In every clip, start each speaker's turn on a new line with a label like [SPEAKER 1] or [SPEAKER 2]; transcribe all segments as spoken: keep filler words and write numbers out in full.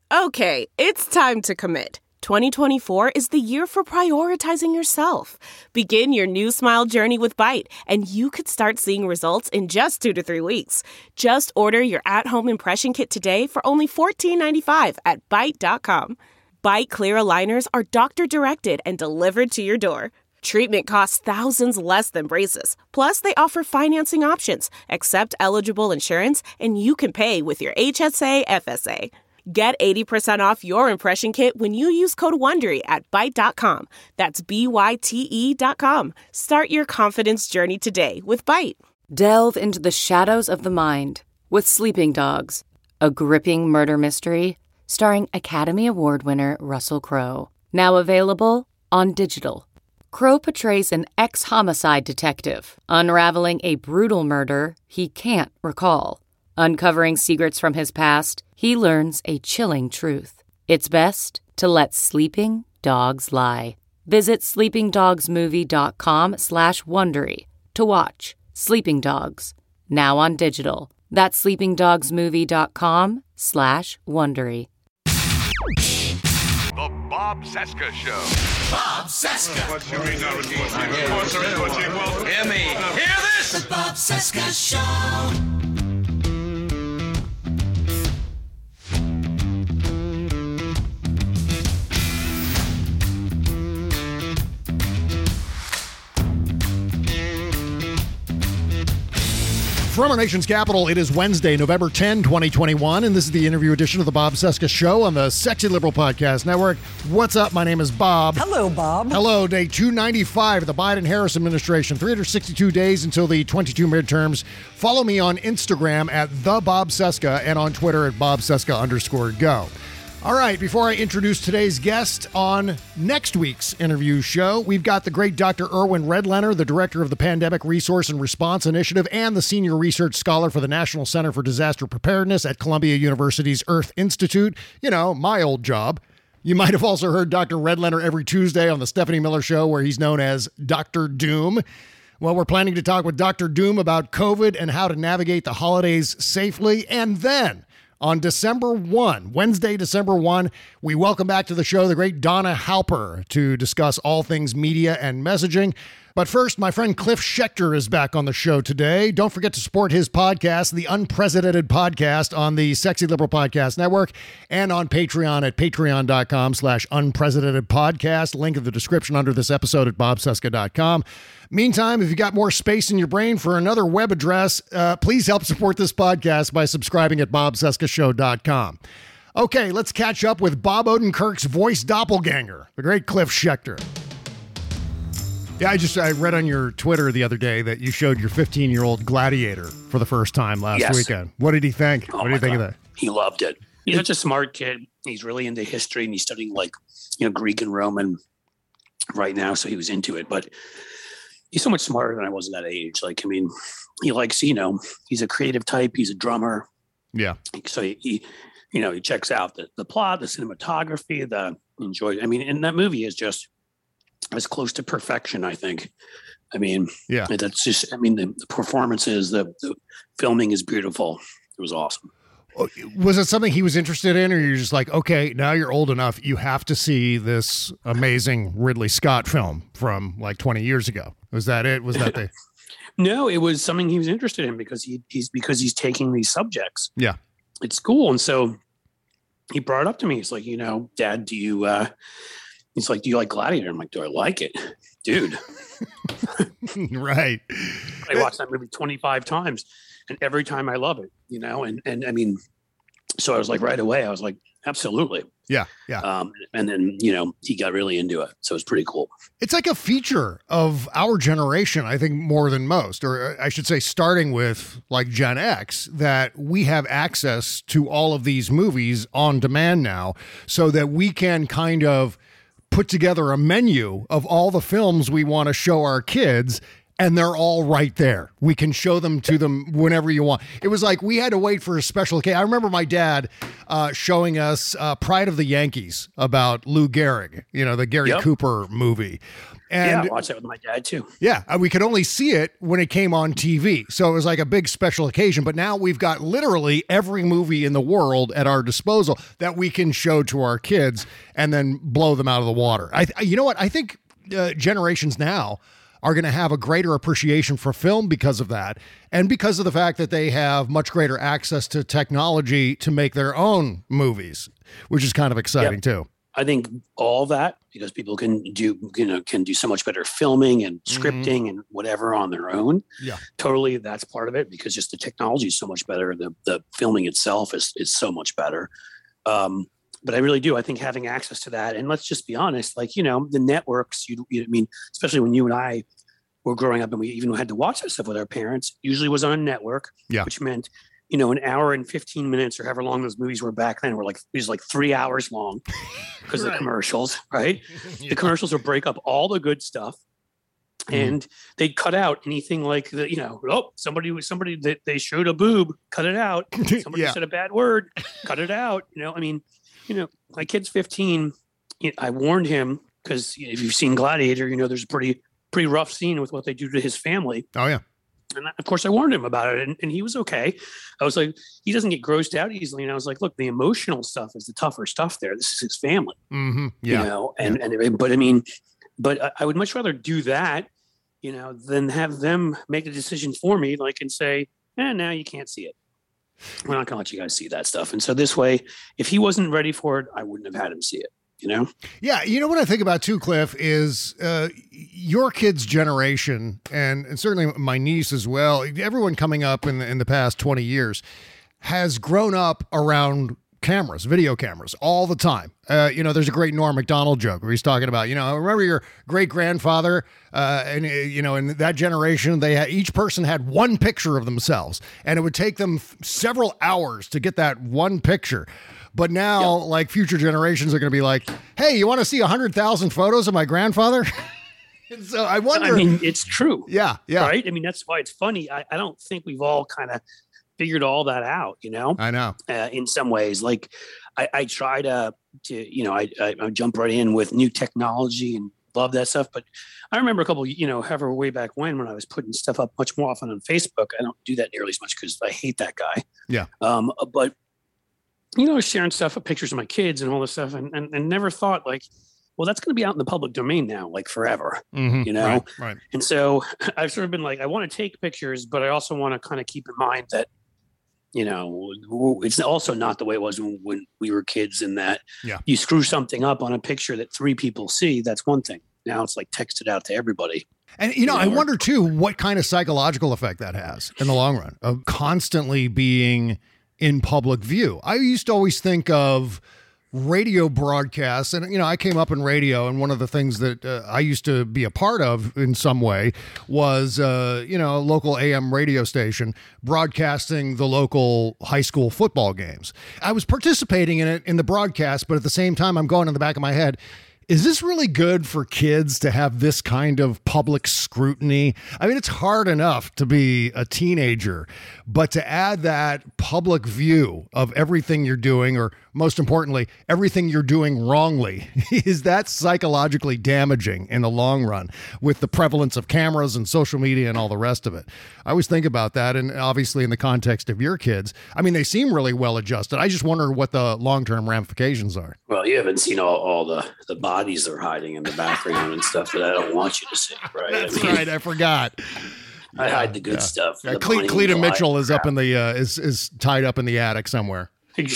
[SPEAKER 1] Okay, it's time to commit. twenty twenty-four is the year for prioritizing yourself. Begin your new smile journey with Byte, and you could start seeing results in just two to three weeks. Just order your at-home impression kit today for only fourteen ninety-five at byte dot com. Byte clear aligners are doctor-directed and delivered to your door. Treatment costs thousands less than braces. Plus, they offer financing options, accept eligible insurance, and you can pay with your H S A F S A. Get eighty percent off your impression kit when you use code WONDERY at byte dot com. That's B Y T E dot com. Start your confidence journey today with Byte.
[SPEAKER 2] Delve into the shadows of the mind with Sleeping Dogs, a gripping murder mystery starring Academy Award winner Russell Crowe. Now available on digital. Crowe portrays an ex-homicide detective unraveling a brutal murder he can't recall. Uncovering secrets from his past, he learns a chilling truth. It's best to let sleeping dogs lie. Visit sleepingdogsmovie.com slash Wondery to watch Sleeping Dogs, now on digital. That's sleepingdogsmovie.com slash Wondery.
[SPEAKER 3] The Bob Cesca Show.
[SPEAKER 4] Bob Cesca.
[SPEAKER 3] What's your resource? Hear me. Hear this?
[SPEAKER 4] The Bob Cesca Show.
[SPEAKER 5] From our nation's capital, it is Wednesday, November tenth, twenty twenty-one, and this is the interview edition of the Bob Cesca Show on the Sexy Liberal Podcast Network. What's up? My name is Bob.
[SPEAKER 6] Hello, Bob.
[SPEAKER 5] Hello. Day two ninety-five of the Biden-Harris administration, three hundred sixty-two days until the twenty-two midterms. Follow me on Instagram at the Bob Cesca and on Twitter at Bob Cesca underscore go. All right, before I introduce today's guest on next week's interview show, we've got the great Doctor Irwin Redlener, the director of the Pandemic Resource and Response Initiative and the senior research scholar for the National Center for Disaster Preparedness at Columbia University's Earth Institute. You know, my old job. You might have also heard Doctor Redlener every Tuesday on the Stephanie Miller Show, where he's known as Doctor Doom. Well, we're planning to talk with Doctor Doom about COVID and how to navigate the holidays safely. And then on December first, Wednesday, December first, we welcome back to the show the great Donna Halper to discuss all things media and messaging. But first, my friend Cliff Schechter is back on the show today. Don't forget to support his podcast, The Unprecedented Podcast, on the Sexy Liberal Podcast Network and on Patreon at patreon.com slash unprecedented podcast. Link in the description under this episode at bob cesca dot com. Meantime, if you got more space in your brain for another web address, uh, please help support this podcast by subscribing at bob cesca show dot com. Okay, let's catch up with Bob Odenkirk's voice doppelganger, the great Cliff Schechter. Yeah, I just I read on your Twitter the other day that you showed your fifteen-year-old Gladiator for the first time last
[SPEAKER 7] yes.
[SPEAKER 5] weekend. What did he think?
[SPEAKER 7] Oh
[SPEAKER 5] what did you think
[SPEAKER 7] God.
[SPEAKER 5] of that?
[SPEAKER 7] He loved it. He's such a smart kid. He's really into history, and he's studying like you know Greek and Roman right now, so he was into it. But he's so much smarter than I was at that age. Like, I mean, he likes you know he's a creative type. He's a drummer.
[SPEAKER 5] Yeah.
[SPEAKER 7] So he, he you know he checks out the the plot, the cinematography, the enjoy. I mean, and that movie is just as close to perfection, I think. I mean,
[SPEAKER 5] yeah,
[SPEAKER 7] that's just, I mean, the, the performances, the, the filming is beautiful. It was awesome.
[SPEAKER 5] Was it something he was interested in, or you're just like, okay, now you're old enough, you have to see this amazing Ridley Scott film from like twenty years ago? Was that it? Was that the...
[SPEAKER 7] No, it was something he was interested in because he, he's, because he's taking these subjects
[SPEAKER 5] yeah.
[SPEAKER 7] at school. And so he brought it up to me. He's like, you know, Dad, do you, uh, he's like, do you like Gladiator? I'm like, do I like it? Dude.
[SPEAKER 5] Right.
[SPEAKER 7] I watched that movie twenty-five times and every time I love it, you know? And, and I mean, so I was like, right away, I was like, absolutely.
[SPEAKER 5] Yeah. Yeah.
[SPEAKER 7] Um, and then, you know, he got really into it. So it was pretty cool.
[SPEAKER 5] It's like a feature of our generation, I think, more than most, or I should say, starting with like Gen X, that we have access to all of these movies on demand now so that we can kind of put together a menu of all the films we want to show our kids and they're all right there. We can show them to them whenever you want. It was like we had to wait for a special occasion. I remember my dad uh, showing us uh, Pride of the Yankees about Lou Gehrig, you know, the Gary
[SPEAKER 7] Yep.
[SPEAKER 5] Cooper movie. And
[SPEAKER 7] yeah, I watched that with my dad too.
[SPEAKER 5] yeah, uh, we could only see it when it came on T V. So it was like a big special occasion. But now we've got literally every movie in the world at our disposal that we can show to our kids and then blow them out of the water. I, you know what? I think uh, generations now are going to have a greater appreciation for film because of that, and because of the fact that they have much greater access to technology to make their own movies, which is kind of exciting
[SPEAKER 7] Yep.
[SPEAKER 5] too.
[SPEAKER 7] I think all that, because people can do, you know, can do so much better filming and scripting and whatever on their own.
[SPEAKER 5] Yeah.
[SPEAKER 7] Totally. That's part of it, because just the technology is so much better. The the filming itself is, is so much better. Um, but I really do. I think having access to that, and let's just be honest, like, you know, the networks, you, you I mean, especially when you and I were growing up and we even had to watch that stuff with our parents, usually was on a network,
[SPEAKER 5] Yeah.
[SPEAKER 7] which meant, you know, an hour and fifteen minutes or however long those movies were back then were like, it was like three hours long because of the commercials, right? The commercials would break up all the good stuff. And they'd cut out anything like the, you know, oh, somebody was somebody that they showed a boob, cut it out. Somebody
[SPEAKER 5] Yeah.
[SPEAKER 7] said a bad word, cut it out. You know, I mean, you know, my kid's fifteen. you know, I warned him because if you've seen Gladiator, you know, there's a pretty, pretty rough scene with what they do to his family.
[SPEAKER 5] Oh yeah.
[SPEAKER 7] And of course I warned him about it, and, and he was okay. I was like, he doesn't get grossed out easily. And I was like, look, the emotional stuff is the tougher stuff there. This is his family,
[SPEAKER 5] Mm-hmm. Yeah.
[SPEAKER 7] you know? And, and, but I mean, but I, I would much rather do that, you know, than have them make a decision for me, like, and say, eh, now you can't see it. We're not gonna let you guys see that stuff. And so this way, if he wasn't ready for it, I wouldn't have had him see it, you know?
[SPEAKER 5] Yeah, you know what I think about too, Cliff, is uh, your kids' generation, and, and certainly my niece as well, everyone coming up in the, in the past twenty years has grown up around cameras, video cameras, all the time. Uh, you know, there's a great Norm Macdonald joke where he's talking about, you know, remember your great-grandfather, uh, and, uh, you know, in that generation, they had, each person had one picture of themselves, and it would take them f- several hours to get that one picture. But now,
[SPEAKER 7] Yep.
[SPEAKER 5] like, future generations are going to be like, hey, you want to see one hundred thousand photos of my grandfather? And so I wonder.
[SPEAKER 7] I mean, it's true.
[SPEAKER 5] yeah, yeah.
[SPEAKER 7] Right. I mean, that's why it's funny. I, I don't think we've all kind of figured all that out, you know,
[SPEAKER 5] I know.
[SPEAKER 7] uh, in some ways. Like I, I try to, to, you know, I, I, I jump right in with new technology and love that stuff. But I remember a couple, you know, however way back when, when I was putting stuff up much more often on Facebook. I don't do that nearly as much because I hate that guy.
[SPEAKER 5] Yeah.
[SPEAKER 7] Um, but, you know, sharing stuff, pictures of my kids and all this stuff, and, and, and never thought like, well, that's going to be out in the public domain now, like forever,
[SPEAKER 5] Mhm.
[SPEAKER 7] you know?
[SPEAKER 5] Right, right.
[SPEAKER 7] And so I've sort of been like, I want to take pictures, but I also want to kind of keep in mind that, you know, it's also not the way it was when, when we were kids, in that
[SPEAKER 5] Yeah.
[SPEAKER 7] you screw something up on a picture that three people see. That's one thing. Now it's like texted out to everybody.
[SPEAKER 5] And, you know,
[SPEAKER 7] You
[SPEAKER 5] I
[SPEAKER 7] know, or-
[SPEAKER 5] wonder, too, what kind of psychological effect that has in the long run of constantly being in public view. I used to always think of radio broadcasts, and, you know, I came up in radio, and one of the things that uh, I used to be a part of in some way was, uh, you know, a local A M radio station broadcasting the local high school football games. I was participating in it in the broadcast, but at the same time, I'm going in the back of my head, is this really good for kids to have this kind of public scrutiny? I mean, it's hard enough to be a teenager, but to add that public view of everything you're doing, or most importantly, everything you're doing wrongly, is that psychologically damaging in the long run with the prevalence of cameras and social media and all the rest of it? I always think about that, and obviously in the context of your kids, I mean, they seem really well adjusted. I just wonder what the long-term ramifications are.
[SPEAKER 7] Well, you haven't seen all, all the, the bodies they're hiding in the background and stuff that I don't want you to see, right?
[SPEAKER 5] That's
[SPEAKER 7] I mean,
[SPEAKER 5] right. I forgot.
[SPEAKER 7] I hide the good
[SPEAKER 5] yeah.
[SPEAKER 7] stuff.
[SPEAKER 5] Yeah,
[SPEAKER 7] the
[SPEAKER 5] Cle-
[SPEAKER 7] Bonnie and
[SPEAKER 5] Cleta
[SPEAKER 7] Clyde
[SPEAKER 5] Mitchell is up
[SPEAKER 7] crap.
[SPEAKER 5] in the uh, is is tied up in the attic somewhere.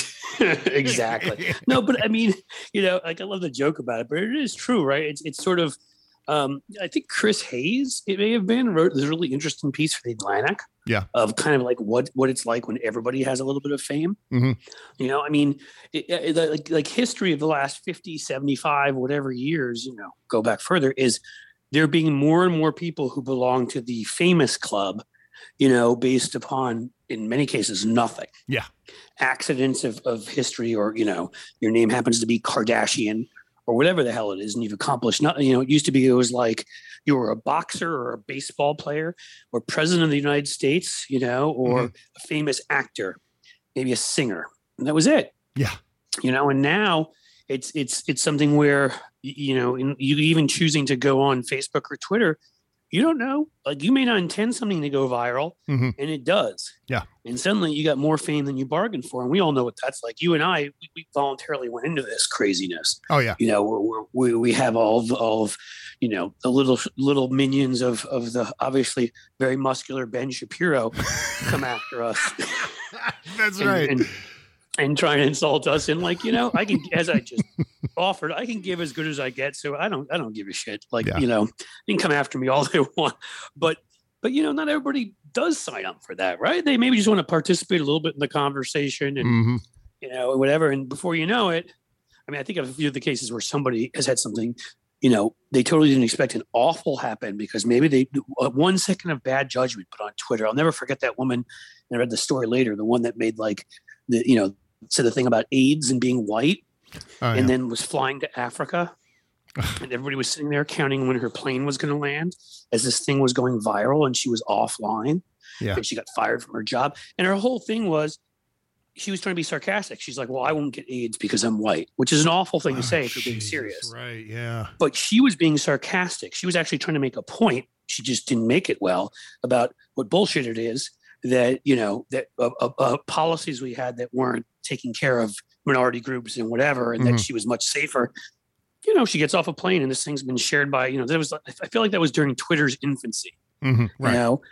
[SPEAKER 7] Exactly. No, but I mean, you know, like I love the joke about it, but it is true, right? It's it's sort of, um, I think Chris Hayes, it may have been, wrote this really interesting piece for the Atlantic.
[SPEAKER 5] Yeah.
[SPEAKER 7] Of kind of like what what it's like when everybody has a little bit of fame.
[SPEAKER 5] Mhm.
[SPEAKER 7] You know, I mean, it, it, like like history of the last fifty, seventy-five, whatever years, you know, go back further, is there being more and more people who belong to the famous club, you know, based upon, in many cases, nothing.
[SPEAKER 5] Yeah.
[SPEAKER 7] Accidents of, of history, or, you know, your name happens to be Kardashian, or whatever the hell it is, and you've accomplished nothing. You know, it used to be, it was like you were a boxer or a baseball player or president of the United States, you know, or mm-hmm. a famous actor, maybe a singer. And that was it.
[SPEAKER 5] Yeah.
[SPEAKER 7] You know, and now it's, it's, it's something where, you know, in, you even choosing to go on Facebook or Twitter, you don't know, like you may not intend something to go viral mm-hmm. and it does.
[SPEAKER 5] Yeah.
[SPEAKER 7] And suddenly you got more fame than you bargained for. And we all know what that's like. You and I, we, we voluntarily went into this craziness.
[SPEAKER 5] Oh yeah.
[SPEAKER 7] You know, we're, we're, we we have all of, all of, you know, the little, little minions of, of the obviously very muscular Ben Shapiro come after us.
[SPEAKER 5] That's
[SPEAKER 7] and,
[SPEAKER 5] right.
[SPEAKER 7] And, and trying to insult us. And like, you know, I can, as I just offered, I can give as good as I get. So I don't, I don't give a shit. Like, yeah. you know, you can come after me all they want, but, but, you know, not everybody does sign up for that, right? They maybe just want to participate a little bit in the conversation and, mm-hmm. you know, whatever. And before you know it, I mean, I think of a few of the cases where somebody has had something, you know, they totally didn't expect an awful happen because maybe they uh, one second of bad judgment put on Twitter. I'll never forget that woman. And I read the story later, the one that made like the, you know, said the thing about AIDS and being white oh, and yeah. then was flying to Africa and everybody was sitting there counting when her plane was going to land as this thing was going viral and she was offline
[SPEAKER 5] yeah.
[SPEAKER 7] and she got fired from her job. And her whole thing was, she was trying to be sarcastic. She's like, well, I won't get AIDS because I'm white, which is an awful thing to oh, say if you're being serious.
[SPEAKER 5] Right. Yeah.
[SPEAKER 7] But she was being sarcastic. She was actually trying to make a point. She just didn't make it well about what bullshit it is that, you know, that uh, uh, uh, policies we had that weren't taking care of minority groups and whatever, and mm-hmm. that she was much safer. You know, she gets off a plane and this thing's been shared by, you know, there was, I feel like that was during Twitter's infancy.
[SPEAKER 5] Mm-hmm. Right.
[SPEAKER 7] You know,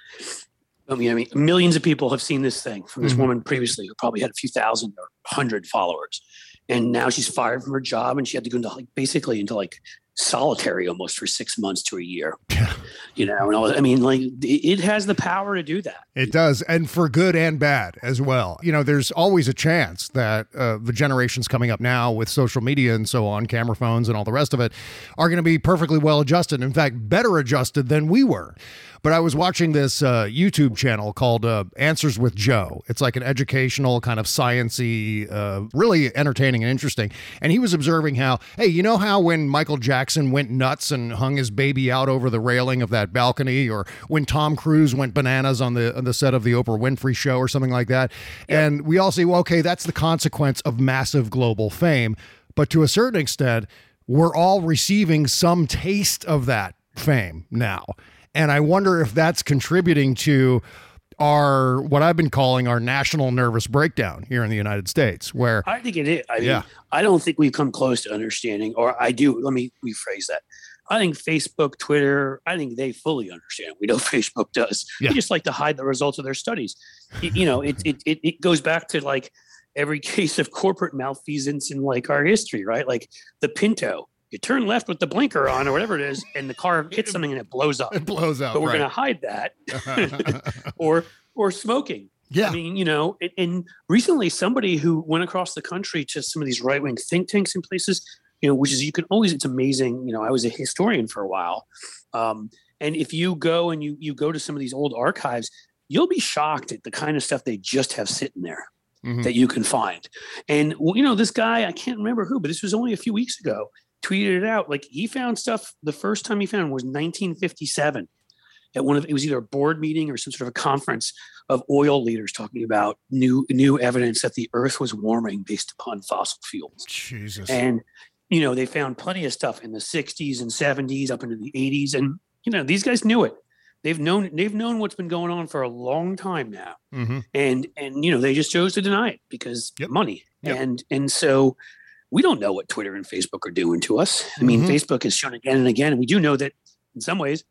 [SPEAKER 7] I mean, I mean, millions of people have seen this thing from this mm-hmm. woman previously who probably had a few thousand or hundred followers. And now she's fired from her job and she had to go into like basically into like solitary almost for six months to a year. You know, and all, I mean, like it has the power to do that.
[SPEAKER 5] It does. And for good and bad as well. You know, there's always a chance that uh, the generations coming up now with social media and so on, camera phones and all the rest of it, are going to be perfectly well adjusted. In fact, better adjusted than we were. But I was watching this uh, YouTube channel called uh, Answers with Joe. It's like an educational kind of science-y, uh, really entertaining and interesting. And he was observing how, hey, you know how when Michael Jackson went nuts and hung his baby out over the railing of that balcony, or when Tom Cruise went bananas on the on the set of the Oprah Winfrey Show or something like that? Yep. And we all say, well, okay, that's the consequence of massive global fame. But to a certain extent, we're all receiving some taste of that fame now. And I wonder if that's contributing to our, what I've been calling our national nervous breakdown here in the United States, where
[SPEAKER 7] I think it is. I mean,
[SPEAKER 5] yeah.
[SPEAKER 7] I don't think we've come close to understanding, or I do. Let me rephrase that. I think Facebook, Twitter, I think they fully understand. We know Facebook does.
[SPEAKER 5] Yeah.
[SPEAKER 7] They just like to hide the results of their studies. You, you know, it, it, it, it goes back to like every case of corporate malfeasance in like our history, right? Like the Pinto. You turn left with the blinker on or whatever it is, and the car hits something and it blows up.
[SPEAKER 5] It blows up.
[SPEAKER 7] But we're
[SPEAKER 5] right.
[SPEAKER 7] going to hide that. or or smoking.
[SPEAKER 5] Yeah.
[SPEAKER 7] I mean, you know, and, and recently somebody who went across the country to some of these right-wing think tanks and places, you know, which is, you can always, it's amazing. You know, I was a historian for a while. Um, and if you go and you you go to some of these old archives, you'll be shocked at the kind of stuff they just have sitting there mm-hmm. that you can find. And, you know, this guy, I can't remember who, but this was only a few weeks ago, tweeted it out. Like he found stuff. The first time he found was nineteen fifty-seven at one of, it was either a board meeting or some sort of a conference of oil leaders talking about new, new evidence that the earth was warming based upon fossil fuels.
[SPEAKER 5] Jesus.
[SPEAKER 7] And, you know, they found plenty of stuff in the sixties and seventies up into the eighties. And, you know, these guys knew it. They've known, they've known what's been going on for a long time now.
[SPEAKER 5] Mm-hmm.
[SPEAKER 7] And, and, you know, they just chose to deny it because
[SPEAKER 5] yep.
[SPEAKER 7] money.
[SPEAKER 5] Yep.
[SPEAKER 7] And, and so, we don't know what Twitter and Facebook are doing to us. I mean, mm-hmm. Facebook has shown again and again, and we do know that in some ways,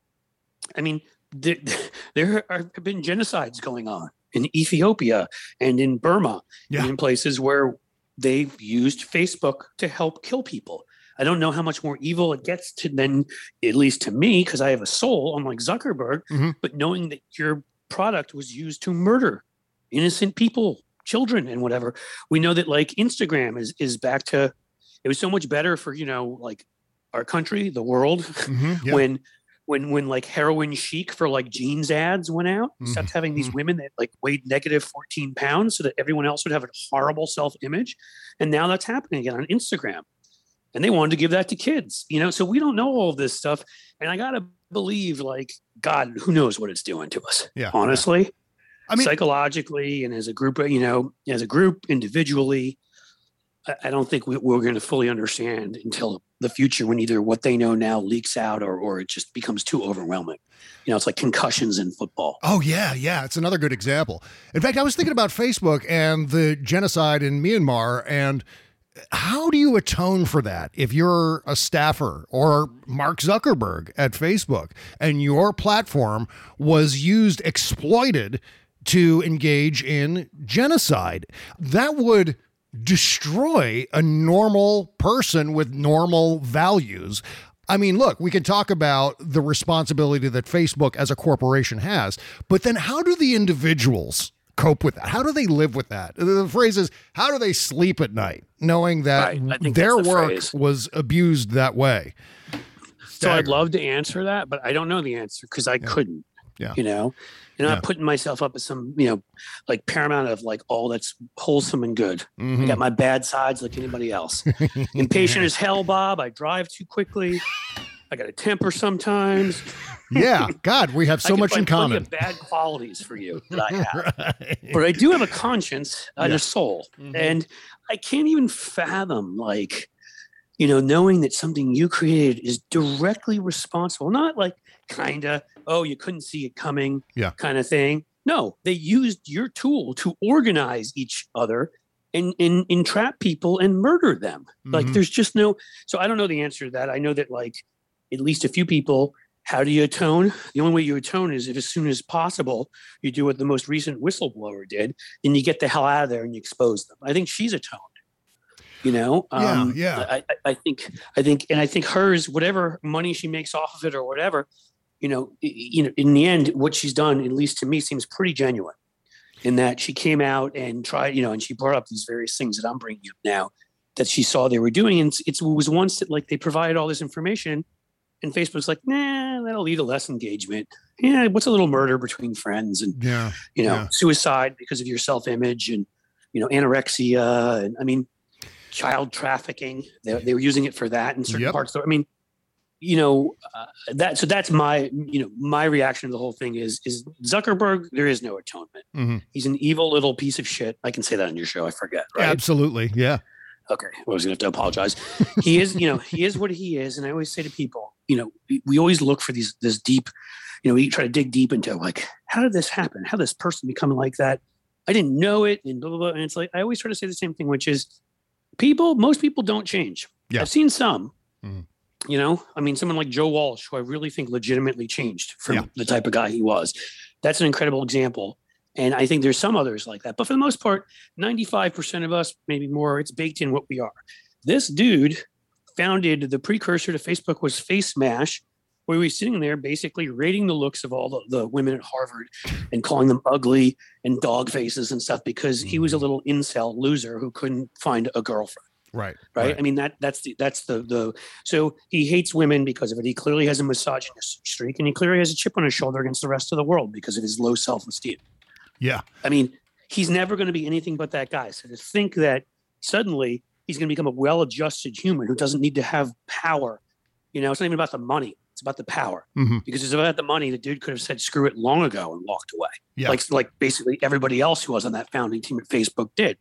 [SPEAKER 7] I mean, there, there are, have been genocides going on in Ethiopia and in Burma,
[SPEAKER 5] yeah.
[SPEAKER 7] and in places where they've used Facebook to help kill people. I don't know how much more evil it gets to then, at least to me, because I have a soul, unlike Zuckerberg,
[SPEAKER 5] mm-hmm.
[SPEAKER 7] but knowing that your product was used to murder innocent people, children and whatever. We know that like Instagram is is back to, it was so much better for, you know, like our country, the world,
[SPEAKER 5] mm-hmm, yeah.
[SPEAKER 7] when when when like heroin chic for like jeans ads went out,
[SPEAKER 5] mm-hmm.
[SPEAKER 7] stopped having these women that like weighed negative fourteen pounds so that everyone else would have a horrible self-image. And now that's happening again on Instagram. and they wanted to give that to kids, you know? So we don't know all of this stuff. And I got to believe, like, God, who knows what it's doing to us,
[SPEAKER 5] yeah,
[SPEAKER 7] honestly,
[SPEAKER 5] yeah. I mean,
[SPEAKER 7] psychologically and as a group, you know, as a group individually. I don't think we, we're going to fully understand until the future when either what they know now leaks out or or it just becomes too overwhelming. You know, it's like concussions in football.
[SPEAKER 5] Oh, yeah, yeah. It's another good example. In fact, I was thinking about Facebook and the genocide in Myanmar, and how do you atone for that if you're a staffer or Mark Zuckerberg at Facebook and your platform was used, exploited to engage in genocide? That would destroy a normal person with normal values. I mean, look, we can talk about the responsibility that Facebook as a corporation has, but then how do the individuals cope with that? How do they live with that? The phrase is, how do they sleep at night knowing that
[SPEAKER 7] right.
[SPEAKER 5] their
[SPEAKER 7] the
[SPEAKER 5] work
[SPEAKER 7] phrase.
[SPEAKER 5] was abused that way?
[SPEAKER 7] So I'd love to answer that, but I don't know the answer because I yeah. couldn't,
[SPEAKER 5] yeah.
[SPEAKER 7] you know? And
[SPEAKER 5] yeah.
[SPEAKER 7] I'm putting myself up as some, you know, like paramount of like all that's wholesome and good.
[SPEAKER 5] Mm-hmm.
[SPEAKER 7] I got my bad sides like anybody else. Impatient as hell, Bob. I drive too quickly. I got a temper sometimes.
[SPEAKER 5] Yeah, God, we have so
[SPEAKER 7] I
[SPEAKER 5] much in common.
[SPEAKER 7] I have bad qualities for you that I have, right. But I do have a conscience and yeah. a soul, mm-hmm. and I can't even fathom like, you know, knowing that something you created is directly responsible, not like kinda. Oh, you couldn't see it coming
[SPEAKER 5] yeah.
[SPEAKER 7] kind of thing. No, they used your tool to organize each other and, and entrap people and murder them. Mm-hmm. Like there's just no, so I don't know the answer to that. I know that like at least a few people, how do you atone? The only way you atone is if as soon as possible, you do what the most recent whistleblower did and you get the hell out of there and you expose them. I think she's atoned. You know, um,
[SPEAKER 5] yeah, yeah.
[SPEAKER 7] I, I think, I think, and I think hers, whatever money she makes off of it or whatever, you know, you know, in the end, what she's done, at least to me, seems pretty genuine in that she came out and tried, you know, and she brought up these various things that I'm bringing up now that she saw they were doing. And it's, it was once that like they provided all this information and Facebook's like, nah, that'll lead to less engagement. Yeah. What's a little murder between friends and,
[SPEAKER 5] yeah,
[SPEAKER 7] you know,
[SPEAKER 5] yeah.
[SPEAKER 7] suicide because of your self-image and, you know, anorexia. And I mean, child trafficking, they, they were using it for that in certain
[SPEAKER 5] yep.
[SPEAKER 7] parts. I mean, you know, uh, that, so that's my, you know, my reaction to the whole thing is, is Zuckerberg, there is no atonement.
[SPEAKER 5] Mm-hmm.
[SPEAKER 7] He's an evil little piece of shit. I can say that on your show. I forget. Right?
[SPEAKER 5] Absolutely. Yeah.
[SPEAKER 7] Okay. I was going to have to apologize. He is, you know, he is what he is. And I always say to people, you know, we, we always look for these, this deep, you know, we try to dig deep into like, how did this happen? How did this person become like that? I didn't know it. And blah, blah, blah. And it's like, I always try to say the same thing, which is people, most people don't change.
[SPEAKER 5] Yeah.
[SPEAKER 7] I've seen some.
[SPEAKER 5] Mm-hmm.
[SPEAKER 7] You know, I mean, someone like Joe Walsh, who I really think legitimately changed from
[SPEAKER 5] yeah.
[SPEAKER 7] the type of guy he was. That's an incredible example. And I think there's some others like that. But for the most part, ninety-five percent of us, maybe more, it's baked in what we are. This dude founded the precursor to Facebook was Face Mash, where we were sitting there basically rating the looks of all the, the women at Harvard and calling them ugly and dog faces and stuff because he was a little incel loser who couldn't find a girlfriend.
[SPEAKER 5] Right,
[SPEAKER 7] right.
[SPEAKER 5] Right.
[SPEAKER 7] I mean, that that's the, that's the, the, so he hates women because of it. He clearly has a misogynist streak and he clearly has a chip on his shoulder against the rest of the world because of his low self-esteem.
[SPEAKER 5] Yeah.
[SPEAKER 7] I mean, he's never going to be anything but that guy. So to think that suddenly he's going to become a well-adjusted human who doesn't need to have power, you know, it's not even about the money. It's about the power
[SPEAKER 5] mm-hmm.
[SPEAKER 7] because it's about the money. The dude could have said, screw it long ago and walked away.
[SPEAKER 5] Yeah.
[SPEAKER 7] Like, like basically everybody else who was on that founding team at Facebook did.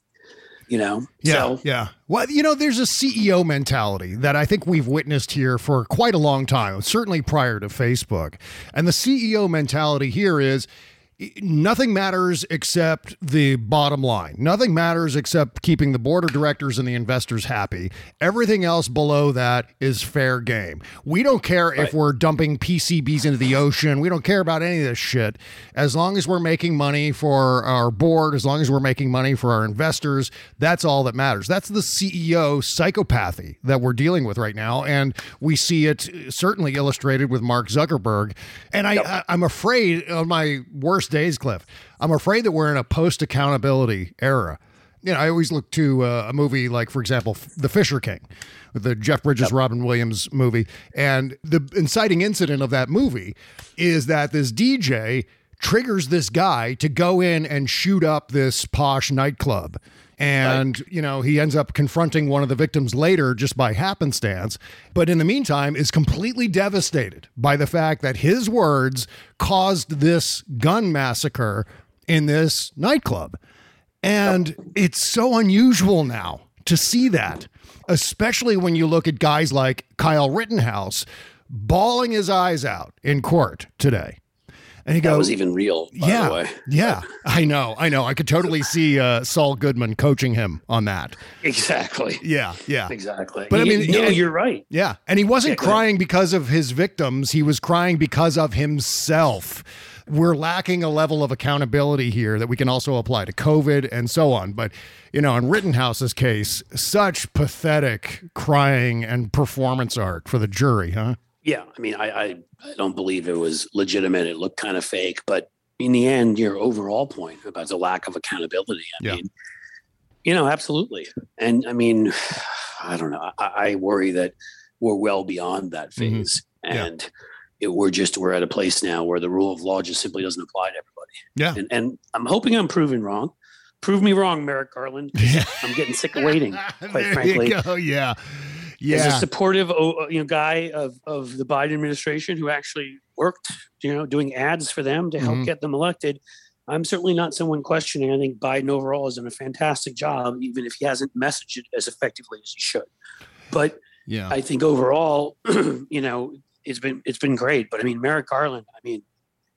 [SPEAKER 7] You know?
[SPEAKER 5] Yeah.
[SPEAKER 7] So,
[SPEAKER 5] yeah. Well, you know, there's a C E O mentality that I think we've witnessed here for quite a long time, certainly prior to Facebook. And the C E O mentality here is nothing matters except the bottom line. Nothing matters except keeping the board of directors and the investors happy. Everything else below that is fair game. We don't care right. if we're dumping P C Bs into the ocean. We don't care about any of this shit. As long as we're making money for our board, as long as we're making money for our investors, that's all that matters. That's the C E O psychopathy that we're dealing with right now. And we see it certainly illustrated with Mark Zuckerberg. And I, yep. I I'm afraid on my worst days, Cliff, I'm afraid that we're in a post-accountability era. You know, I always look to uh, a movie like, for example, The Fisher King, the Jeff Bridges, yep. Robin Williams movie. And the inciting incident of that movie is that this D J triggers this guy to go in and shoot up this posh nightclub And, right. you know, he ends up confronting one of the victims later just by happenstance. But in the meantime, is completely devastated by the fact that his words caused this gun massacre in this nightclub. And it's so unusual now to see that, especially when you look at guys like Kyle Rittenhouse bawling his eyes out in court today. And he
[SPEAKER 7] that
[SPEAKER 5] goes,
[SPEAKER 7] was even real, by
[SPEAKER 5] yeah,
[SPEAKER 7] the way.
[SPEAKER 5] Yeah, I know, I know. I could totally see uh, Saul Goodman coaching him on that.
[SPEAKER 7] Exactly.
[SPEAKER 5] Yeah, yeah.
[SPEAKER 7] Exactly.
[SPEAKER 5] But I mean,
[SPEAKER 7] no,
[SPEAKER 5] yeah,
[SPEAKER 7] you're right.
[SPEAKER 5] Yeah, and he wasn't
[SPEAKER 7] yeah,
[SPEAKER 5] crying because of his victims. He was crying because of himself. We're lacking a level of accountability here that we can also apply to COVID and so on. But, you know, in Rittenhouse's case, such pathetic crying and performance art for the jury, huh?
[SPEAKER 7] Yeah, I mean, I, I, I don't believe it was legitimate. It looked kind of fake. But in the end, your overall point about the lack of accountability, I yeah. mean, you know, absolutely. And I mean, I don't know. I, I worry that we're well beyond that phase. Mm-hmm. Yeah. And it, we're just, we're at a place now where the rule of law just simply doesn't apply to everybody.
[SPEAKER 5] Yeah.
[SPEAKER 7] And, and I'm hoping I'm proven wrong. Prove me wrong, Merrick Garland.
[SPEAKER 5] Yeah.
[SPEAKER 7] I'm getting sick of waiting, quite
[SPEAKER 5] there
[SPEAKER 7] frankly.
[SPEAKER 5] You go. Yeah. Yeah.
[SPEAKER 7] As a supportive, you know, guy of, of the Biden administration who actually worked, you know, doing ads for them to help mm-hmm. get them elected, I'm certainly not someone questioning. I think Biden overall has done a fantastic job, even if he hasn't messaged it as effectively as he should. But yeah, I think overall, you know, it's been it's been great. But I mean, Merrick Garland, I mean,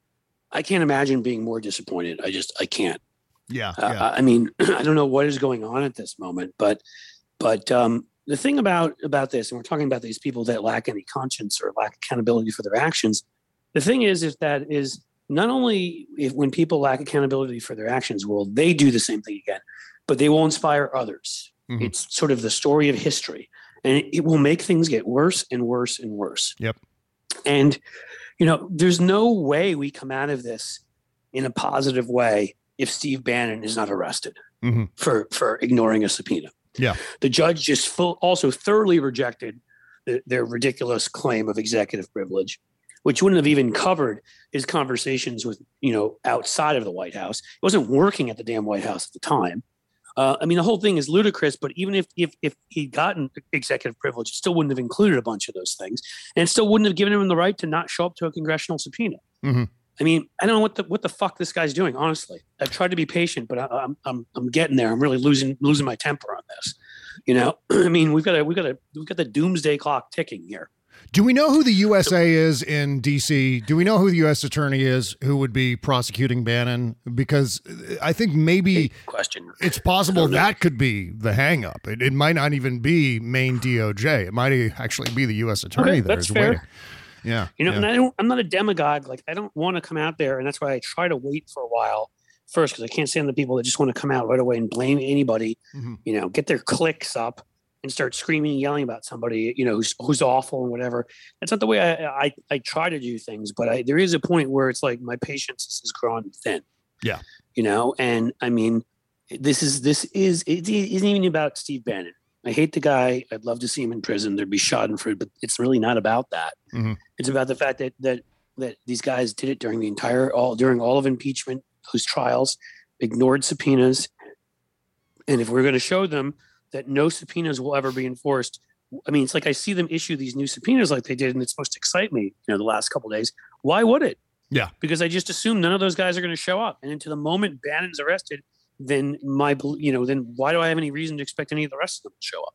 [SPEAKER 7] I can't imagine being more disappointed. I just I can't.
[SPEAKER 5] Yeah.
[SPEAKER 7] Uh,
[SPEAKER 5] yeah.
[SPEAKER 7] I mean, I don't know what is going on at this moment, but but um, the thing about about this, and we're talking about these people that lack any conscience or lack accountability for their actions. The thing is, if that is not only if when people lack accountability for their actions, will they do the same thing again, but they will inspire others. Mm-hmm. It's sort of the story of history, and it, it will make things get worse and worse and worse.
[SPEAKER 5] Yep.
[SPEAKER 7] And, you know, there's no way we come out of this in a positive way if Steve Bannon is not arrested mm-hmm. for, for ignoring a subpoena.
[SPEAKER 5] Yeah.
[SPEAKER 7] The judge just full, also thoroughly rejected the, their ridiculous claim of executive privilege, which wouldn't have even covered his conversations with, you know, outside of the White House. He wasn't working at the damn White House at the time. Uh, I mean, the whole thing is ludicrous, but even if, if if he'd gotten executive privilege, it still wouldn't have included a bunch of those things, and it still wouldn't have given him the right to not show up to a congressional subpoena. Mm-hmm. I mean, I don't know what the what the fuck this guy's doing. Honestly, I've tried to be patient, but I, I'm I'm I'm getting there. I'm really losing losing my temper on this. You know, I mean, we've got a we've got a we've got the doomsday clock ticking here.
[SPEAKER 5] Do we know who the U S A is in D C? Do we know who the U S attorney is who would be prosecuting Bannon? Because I think maybe
[SPEAKER 7] Big question.
[SPEAKER 5] It's possible that could be the hang up. It, it might not even be Maine D O J. It might actually be the U S attorney
[SPEAKER 7] okay,
[SPEAKER 5] that
[SPEAKER 7] that's
[SPEAKER 5] is
[SPEAKER 7] fair.
[SPEAKER 5] waiting. Yeah.
[SPEAKER 7] You know,
[SPEAKER 5] yeah.
[SPEAKER 7] and I don't, I'm not a demagogue. Like, I don't want to come out there. And that's why I try to wait for a while first, because I can't stand the people that just want to come out right away and blame anybody, mm-hmm. you know, get their clicks up and start screaming and yelling about somebody, you know, who's, who's awful and whatever. That's not the way I, I, I try to do things, but I, there is a point where it's like my patience is growing thin.
[SPEAKER 5] Yeah.
[SPEAKER 7] You know, and I mean, this is, this is, it isn't even about Steve Bannon. I hate the guy. I'd love to see him in prison. There'd be schadenfreude, but it's really not about that. Mm-hmm. It's about the fact that, that, that these guys did it during the entire, all during all of impeachment, those trials, ignored subpoenas. And if we're going to show them that no subpoenas will ever be enforced. I mean, it's like I see them issue these new subpoenas like they did, and it's supposed to excite me, you know, the last couple of days. Why would it?
[SPEAKER 5] Yeah.
[SPEAKER 7] Because I just assume none of those guys are going to show up. And until the moment Bannon's arrested, then my, you know, then why do I have any reason to expect any of the rest of them to show up?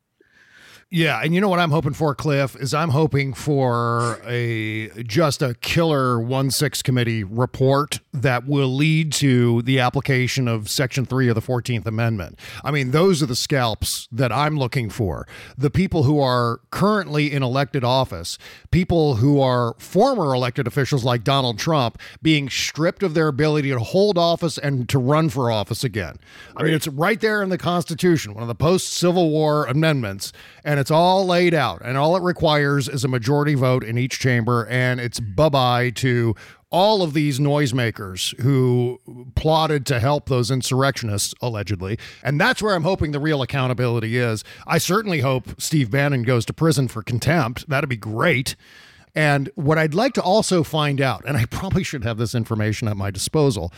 [SPEAKER 5] Yeah, and you know what I'm hoping for, Cliff, is I'm hoping for a just a killer one six committee report that will lead to the application of Section three of the fourteenth Amendment. I mean, those are the scalps that I'm looking for. The people who are currently in elected office, people who are former elected officials like Donald Trump, being stripped of their ability to hold office and to run for office again. Right. I mean, it's right there in the Constitution, one of the post-Civil War amendments, and it's all laid out, and all it requires is a majority vote in each chamber, and it's bye-bye to all of these noisemakers who plotted to help those insurrectionists, allegedly. And that's where I'm hoping the real accountability is. I certainly hope Steve Bannon goes to prison for contempt. That'd be great. And what I'd like to also find out, and I probably should have this information at my disposal,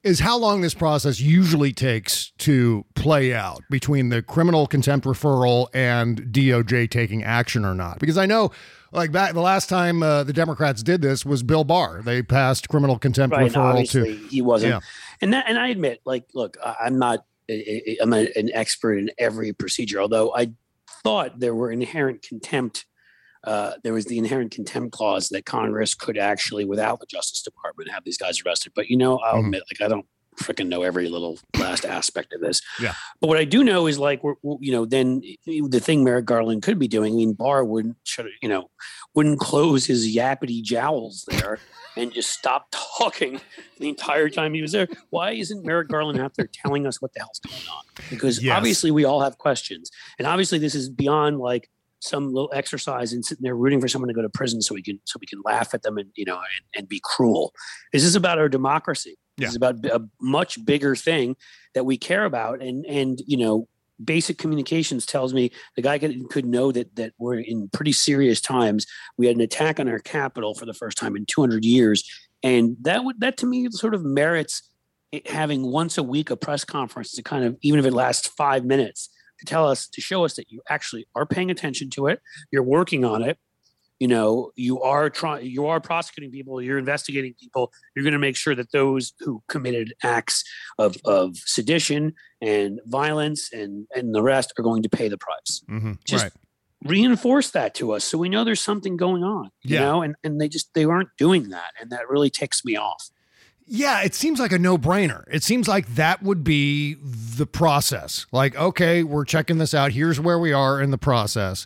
[SPEAKER 5] is how long this process usually takes to play out between the criminal contempt referral and D O J taking action or not. Because I know, like, back the last time uh, the Democrats did this was Bill Barr. They passed criminal contempt
[SPEAKER 7] right,
[SPEAKER 5] referral to
[SPEAKER 7] he wasn't.
[SPEAKER 5] Yeah.
[SPEAKER 7] And that, and I admit, like, look, I- I'm not, I- I'm a, an expert in every procedure, although I thought there were inherent contempt. Uh, there was the inherent contempt clause that Congress could actually, without the Justice Department, have these guys arrested. But, you know, I'll
[SPEAKER 5] Mhm.
[SPEAKER 7] admit, like, I don't freaking know every little last aspect of this.
[SPEAKER 5] Yeah.
[SPEAKER 7] But what I do know is, like, we're, you know, then the thing Merrick Garland could be doing, I mean, Barr wouldn't, shut, you know, wouldn't close his yappity jowls there and just stop talking the entire time he was there. Why isn't Merrick Garland out there telling us what the hell's going on? Because
[SPEAKER 5] Yes.
[SPEAKER 7] obviously we all have questions. And obviously this is beyond, like, some little exercise and sitting there rooting for someone to go to prison so we can so we can laugh at them and, you know, and, and be cruel. This is about our democracy.
[SPEAKER 5] Yeah.
[SPEAKER 7] This is about a much bigger thing that we care about. And and you know, basic communications tells me the guy could, could know that that we're in pretty serious times. We had an attack on our Capitol for the first time in two hundred years, and that would that to me sort of merits it having once a week a press conference to kind of, even if it lasts five minutes, to tell us, to show us that you actually are paying attention to it, you're working on it, you know, you are trying, you are prosecuting people, you're investigating people, you're going to make sure that those who committed acts of, of sedition and violence and, and the rest are going to pay the price.
[SPEAKER 5] Mm-hmm.
[SPEAKER 7] Just
[SPEAKER 5] Right.
[SPEAKER 7] reinforce that to us so we know there's something going on, you
[SPEAKER 5] Yeah.
[SPEAKER 7] know, and, and they just, they aren't doing that. And that really ticks me off.
[SPEAKER 5] Yeah, it seems like a no-brainer. It seems like that would be the process. Like, okay, we're checking this out. Here's where we are in the process.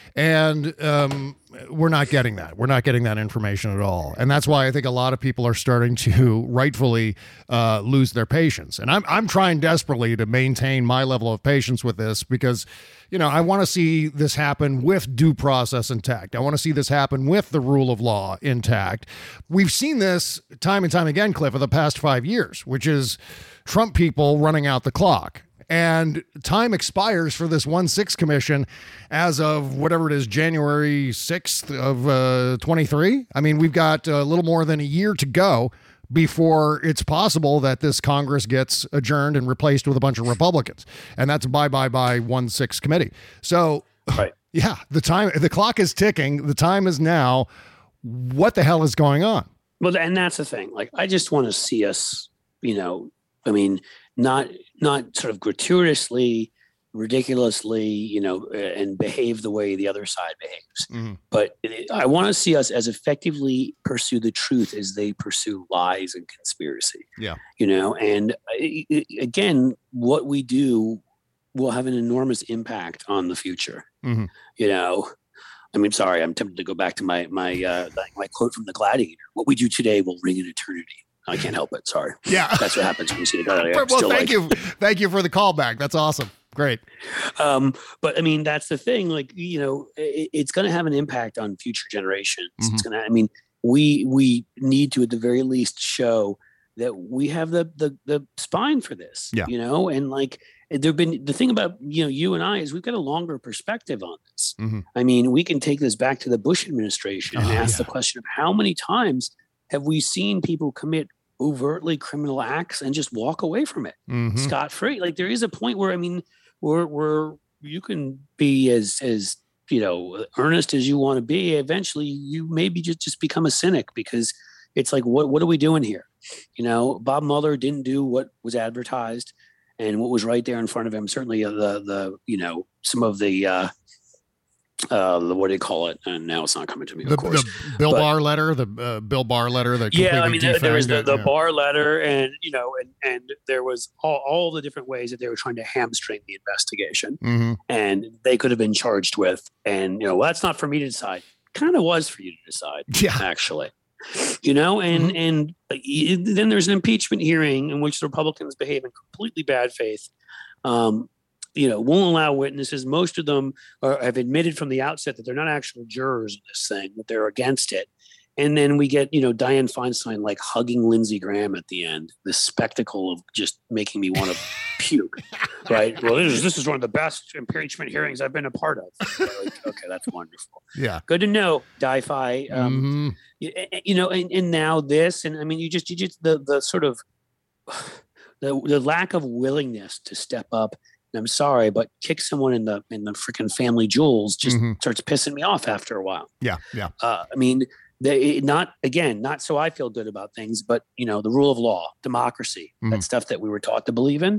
[SPEAKER 5] And um, we're not getting that. We're not getting that information at all. And that's why I think a lot of people are starting to rightfully uh, lose their patience. And I'm I'm trying desperately to maintain my level of patience with this because, you know, I want to see this happen with due process intact. I want to see this happen with the rule of law intact. We've seen this time and time again, Cliff, for the past five years, which is Trump people running out the clock. And time expires for this one six commission as of whatever it is, January sixth of uh, twenty-three. I mean, we've got a little more than a year to go before it's possible that this Congress gets adjourned and replaced with a bunch of Republicans. And that's bye, bye, bye, one six committee. So,
[SPEAKER 7] Right.
[SPEAKER 5] yeah, the time, the clock is ticking. The time is now. What the hell is going on?
[SPEAKER 7] Well, and that's the thing. Like, I just want to see us, you know, I mean, not not sort of gratuitously, ridiculously, you know, and behave the way the other side behaves.
[SPEAKER 5] Mm-hmm.
[SPEAKER 7] But it, I want to see us as effectively pursue the truth as they pursue lies and conspiracy.
[SPEAKER 5] Yeah.
[SPEAKER 7] You know, and I, I- again, what we do will have an enormous impact on the future.
[SPEAKER 5] Mm-hmm.
[SPEAKER 7] You know, I mean, sorry, I'm tempted to go back to my my uh, my quote from The Gladiator. What we do today will ring in eternity. I can't help it. Sorry.
[SPEAKER 5] Yeah.
[SPEAKER 7] That's what happens when you see the Gladiator.
[SPEAKER 5] Well,
[SPEAKER 7] Still
[SPEAKER 5] thank
[SPEAKER 7] like-
[SPEAKER 5] you. Thank you for the callback. That's awesome. Great.
[SPEAKER 7] Um, but I mean, that's the thing. Like, you know, it, it's going to have an impact on future generations.
[SPEAKER 5] Mm-hmm.
[SPEAKER 7] It's going to. I mean, we we need to at the very least show that we have the the the spine for this.
[SPEAKER 5] Yeah.
[SPEAKER 7] You know, and like there've been the thing about you know you and I is we've got a longer perspective on this.
[SPEAKER 5] Mm-hmm.
[SPEAKER 7] I mean, we can take this back to the Bush administration and
[SPEAKER 5] Oh,
[SPEAKER 7] ask
[SPEAKER 5] yeah.
[SPEAKER 7] the question of how many times have we seen people commit overtly criminal acts and just walk away from it
[SPEAKER 5] Mm-hmm.
[SPEAKER 7] scot free? Like there is a point where I mean, where where you can be as as you know earnest as you want to be. Eventually, you maybe just just become a cynic because it's like, what what are we doing here? You know, Bob Mueller didn't do what was advertised and what was right there in front of him. Certainly, uh, the the you know some of the. Uh, uh the, what do you call it? And now it's not coming to me, of
[SPEAKER 5] The,
[SPEAKER 7] course.
[SPEAKER 5] the Bill
[SPEAKER 7] But-
[SPEAKER 5] Barr letter, the uh, Bill Barr letter that
[SPEAKER 7] Yeah, I mean,
[SPEAKER 5] completely
[SPEAKER 7] there, there was the,
[SPEAKER 5] defanged
[SPEAKER 7] the
[SPEAKER 5] it, yeah.
[SPEAKER 7] Barr letter, and you know, and and there was all, all the different ways that they were trying to hamstring the investigation,
[SPEAKER 5] Mhm.
[SPEAKER 7] and they could have been charged with. And you know, well, that's not for me to decide. Kind of was for you to decide,
[SPEAKER 5] Yeah.
[SPEAKER 7] actually. You know, and
[SPEAKER 5] Mhm.
[SPEAKER 7] and uh, y- then there's an impeachment hearing in which the Republicans behave in completely bad faith. Um, you know, won't allow witnesses. Most of them are, have admitted from the outset that they're not actual jurors of this thing, that they're against it. And then we get, you know, Dianne Feinstein like hugging Lindsey Graham at the end. The spectacle of just making me want to puke. Right? Well, this is, this is one of the best impeachment hearings I've been a part of. Like, okay, that's wonderful.
[SPEAKER 5] Yeah.
[SPEAKER 7] Good to know, Di-Fi. Um,
[SPEAKER 5] Mhm.
[SPEAKER 7] you, you know, and, and now this, and I mean, you just, you just the the sort of the the lack of willingness to step up. And I'm sorry, but kick someone in the in the freaking family jewels just
[SPEAKER 5] Mhm.
[SPEAKER 7] starts pissing me off after a while.
[SPEAKER 5] Yeah, yeah.
[SPEAKER 7] Uh, I mean, they not again, not so I feel good about things, but you know, the rule of law, democracy,
[SPEAKER 5] Mhm.
[SPEAKER 7] that stuff that we were taught to believe in.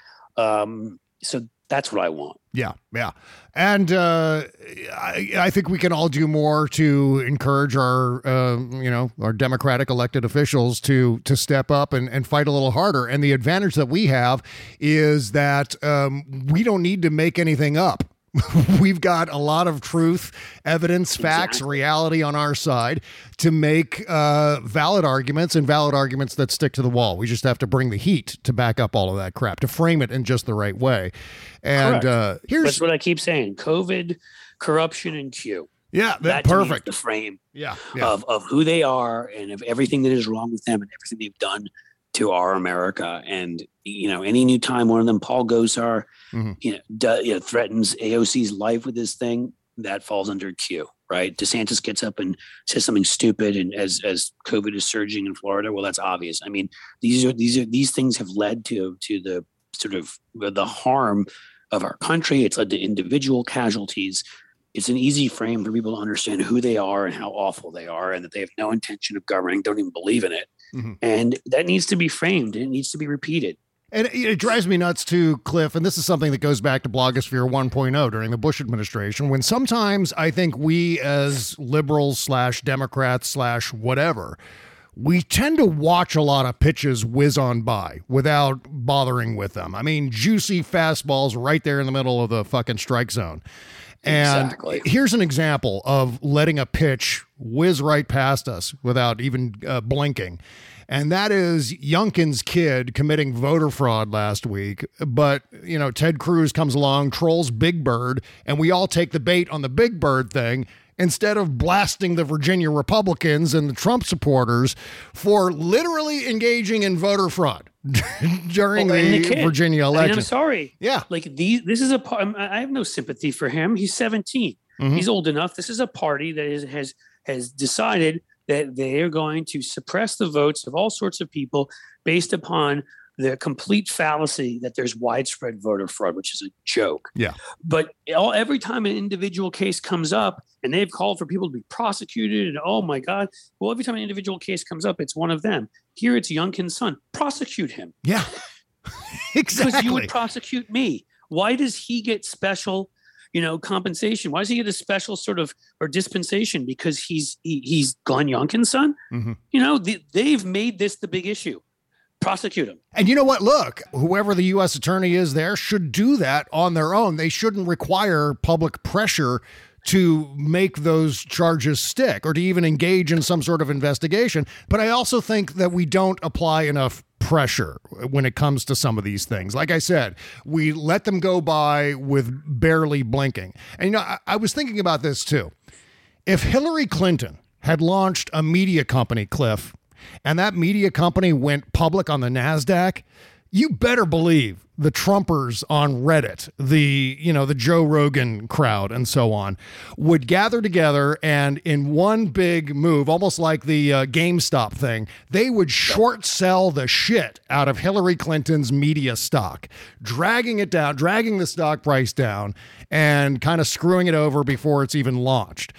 [SPEAKER 7] Um, so that's what I want.
[SPEAKER 5] Yeah, yeah. And uh, I, I think we can all do more to encourage our, uh, you know, our Democratic elected officials to to step up and, and fight a little harder. And the advantage that we have is that um, we don't need to make anything up. We've got a lot of truth, evidence, facts,
[SPEAKER 7] Exactly.
[SPEAKER 5] reality on our side to make uh, valid arguments and valid arguments that stick to the wall. We just have to bring the heat to back up all of that crap, to frame it in just the right way. And uh, here's
[SPEAKER 7] That's what I keep saying: COVID, corruption, and Q.
[SPEAKER 5] yeah, that,
[SPEAKER 7] That to me is
[SPEAKER 5] perfect.
[SPEAKER 7] the frame
[SPEAKER 5] Yeah, yeah.
[SPEAKER 7] of of who they are and of everything that is wrong with them and everything they've done to our America. And you know, any new time one of them, Paul Gosar,
[SPEAKER 5] Mhm.
[SPEAKER 7] you know, do, you know, threatens A O C's life with this thing, that falls under Q, right? DeSantis gets up and says something stupid, and as as COVID is surging in Florida, well, that's obvious. I mean, these are these are these things have led to to the sort of the harm of our country. It's led to individual casualties. It's an easy frame for people to understand who they are and how awful they are, and that they have no intention of governing, don't even believe in it.
[SPEAKER 5] Mhm.
[SPEAKER 7] And that needs to be framed. It needs to be repeated.
[SPEAKER 5] And it, it drives me nuts too, Cliff, and this is something that goes back to Blogosphere one point oh during the Bush administration, when sometimes I think we as liberals slash Democrats slash whatever, we tend to watch a lot of pitches whiz on by without bothering with them. I mean, juicy fastballs right there in the middle of the fucking strike zone. And
[SPEAKER 7] Exactly.
[SPEAKER 5] here's an example of letting a pitch whiz right past us without even uh, blinking. And that is Youngkin's kid committing voter fraud last week. But, you know, Ted Cruz comes along, trolls Big Bird, and we all take the bait on the Big Bird thing instead of blasting the Virginia Republicans and the Trump supporters for literally engaging in voter fraud during
[SPEAKER 7] Well, and
[SPEAKER 5] the,
[SPEAKER 7] the kid.
[SPEAKER 5] Virginia
[SPEAKER 7] I mean,
[SPEAKER 5] election.
[SPEAKER 7] I'm sorry.
[SPEAKER 5] Yeah.
[SPEAKER 7] Like these, this is a. par- I'm- I have no sympathy for him. He's seventeen.
[SPEAKER 5] Mhm.
[SPEAKER 7] He's old enough. This is a party that is, has has decided that they are going to suppress the votes of all sorts of people based upon the complete fallacy that there's widespread voter fraud, which is a joke.
[SPEAKER 5] Yeah.
[SPEAKER 7] But all, every time an individual case comes up, and they've called for people to be prosecuted, and oh my God, well, every time an individual case comes up, it's one of them. Here it's Youngkin's son. Prosecute him.
[SPEAKER 5] Yeah.
[SPEAKER 7] Because you
[SPEAKER 5] Exactly.
[SPEAKER 7] would prosecute me. Why does he get special, you know, compensation? Why does he get a special sort of or dispensation? Because he's he, he's Glenn Youngkin's son.
[SPEAKER 5] Mhm.
[SPEAKER 7] You know, the, they've made this the big issue. Prosecute him.
[SPEAKER 5] And you know what? Look, whoever the U S attorney is there should do that on their own. They shouldn't require public pressure to make those charges stick or to even engage in some sort of investigation. But I also think that we don't apply enough pressure when it comes to some of these things. Like I said, we let them go by with barely blinking. And, you know, I, I was thinking about this too. If Hillary Clinton had launched a media company, Cliff, and that media company went public on the NASDAQ, you better believe the Trumpers on Reddit, the, you know, the Joe Rogan crowd and so on, would gather together and in one big move, almost like the uh, GameStop thing, they would short sell the shit out of Hillary Clinton's media stock, dragging it down, dragging the stock price down and kind of screwing it over before it's even launched.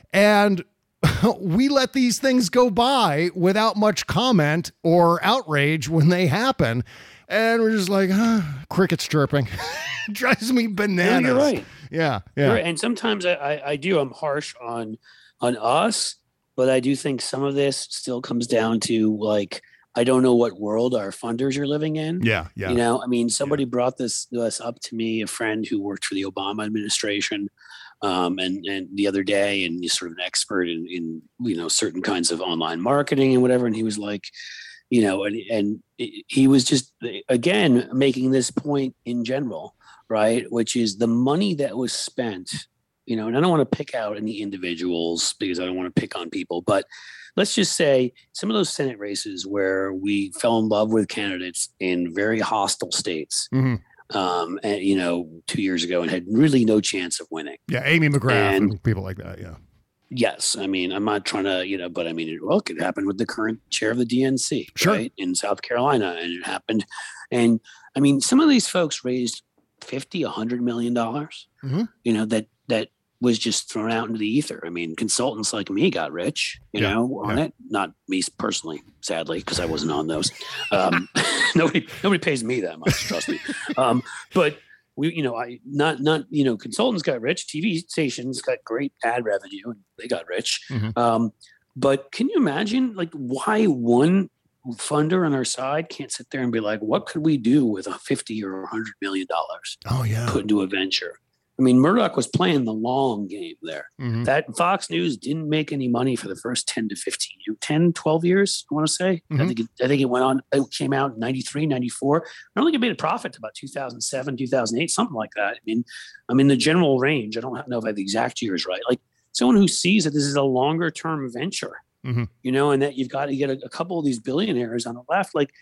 [SPEAKER 5] And we let these things go by without much comment or outrage when they happen. And we're just like, huh, crickets chirping. It drives me bananas.
[SPEAKER 7] No, you're right.
[SPEAKER 5] Yeah.
[SPEAKER 7] You're
[SPEAKER 5] Yeah.
[SPEAKER 7] right. And sometimes I, I, I do. I'm harsh on on us, but I do think some of this still comes down to like I don't know what world our funders are living in.
[SPEAKER 5] Yeah. Yeah.
[SPEAKER 7] You know, I mean, somebody brought this, this up to me, a friend who worked for the Obama administration, um, and and the other day, and he's sort of an expert in, in you know certain kinds of online marketing and whatever, and he was like, you know, and and he was just again making this point in general, right, which is the money that was spent, you know, and I don't want to pick out any individuals because I don't want to pick on people, but let's just say some of those Senate races where we fell in love with candidates in very hostile states,
[SPEAKER 5] Mhm.
[SPEAKER 7] um, and you know, two years ago and had really no chance of winning.
[SPEAKER 5] Yeah. Amy McGrath and,
[SPEAKER 7] And-
[SPEAKER 5] people like that. Yeah.
[SPEAKER 7] Yes, I mean, I'm not trying to, you know, but I mean, it, well, it could happen with the current chair of the D N C,
[SPEAKER 5] Sure.
[SPEAKER 7] right, in South Carolina, and it happened. And I mean, some of these folks raised fifty, a hundred million dollars,
[SPEAKER 5] Mhm.
[SPEAKER 7] you know, that that was just thrown out into the ether. I mean, consultants like me got rich, you
[SPEAKER 5] Yeah,
[SPEAKER 7] know, on
[SPEAKER 5] yeah.
[SPEAKER 7] it. Not me personally, sadly, because I wasn't on those. Um, nobody, nobody pays me that much, trust me. Um, but we, you know, I not not you know, consultants got rich. T V stations got great ad revenue, and they got rich.
[SPEAKER 5] Mhm.
[SPEAKER 7] Um, but can you imagine, like, why one funder on our side can't sit there and be like, what could we do with a fifty or a hundred million dollars
[SPEAKER 5] Oh yeah.
[SPEAKER 7] put into a venture? I mean, Murdoch was playing the long game there.
[SPEAKER 5] Mhm.
[SPEAKER 7] That Fox News didn't make any money for the first ten to fifteen, ten, twelve years, I want to say.
[SPEAKER 5] Mhm.
[SPEAKER 7] I think it, I think it went on, it came out in ninety-three, ninety-four. I don't think it made a profit to about two thousand seven, two thousand eight, something like that. I mean, I'm in the general range. I don't know if I have the exact years right. Like someone who sees that this is a longer term venture,
[SPEAKER 5] Mhm.
[SPEAKER 7] you know, and that you've got to get a, a couple of these billionaires on the left, like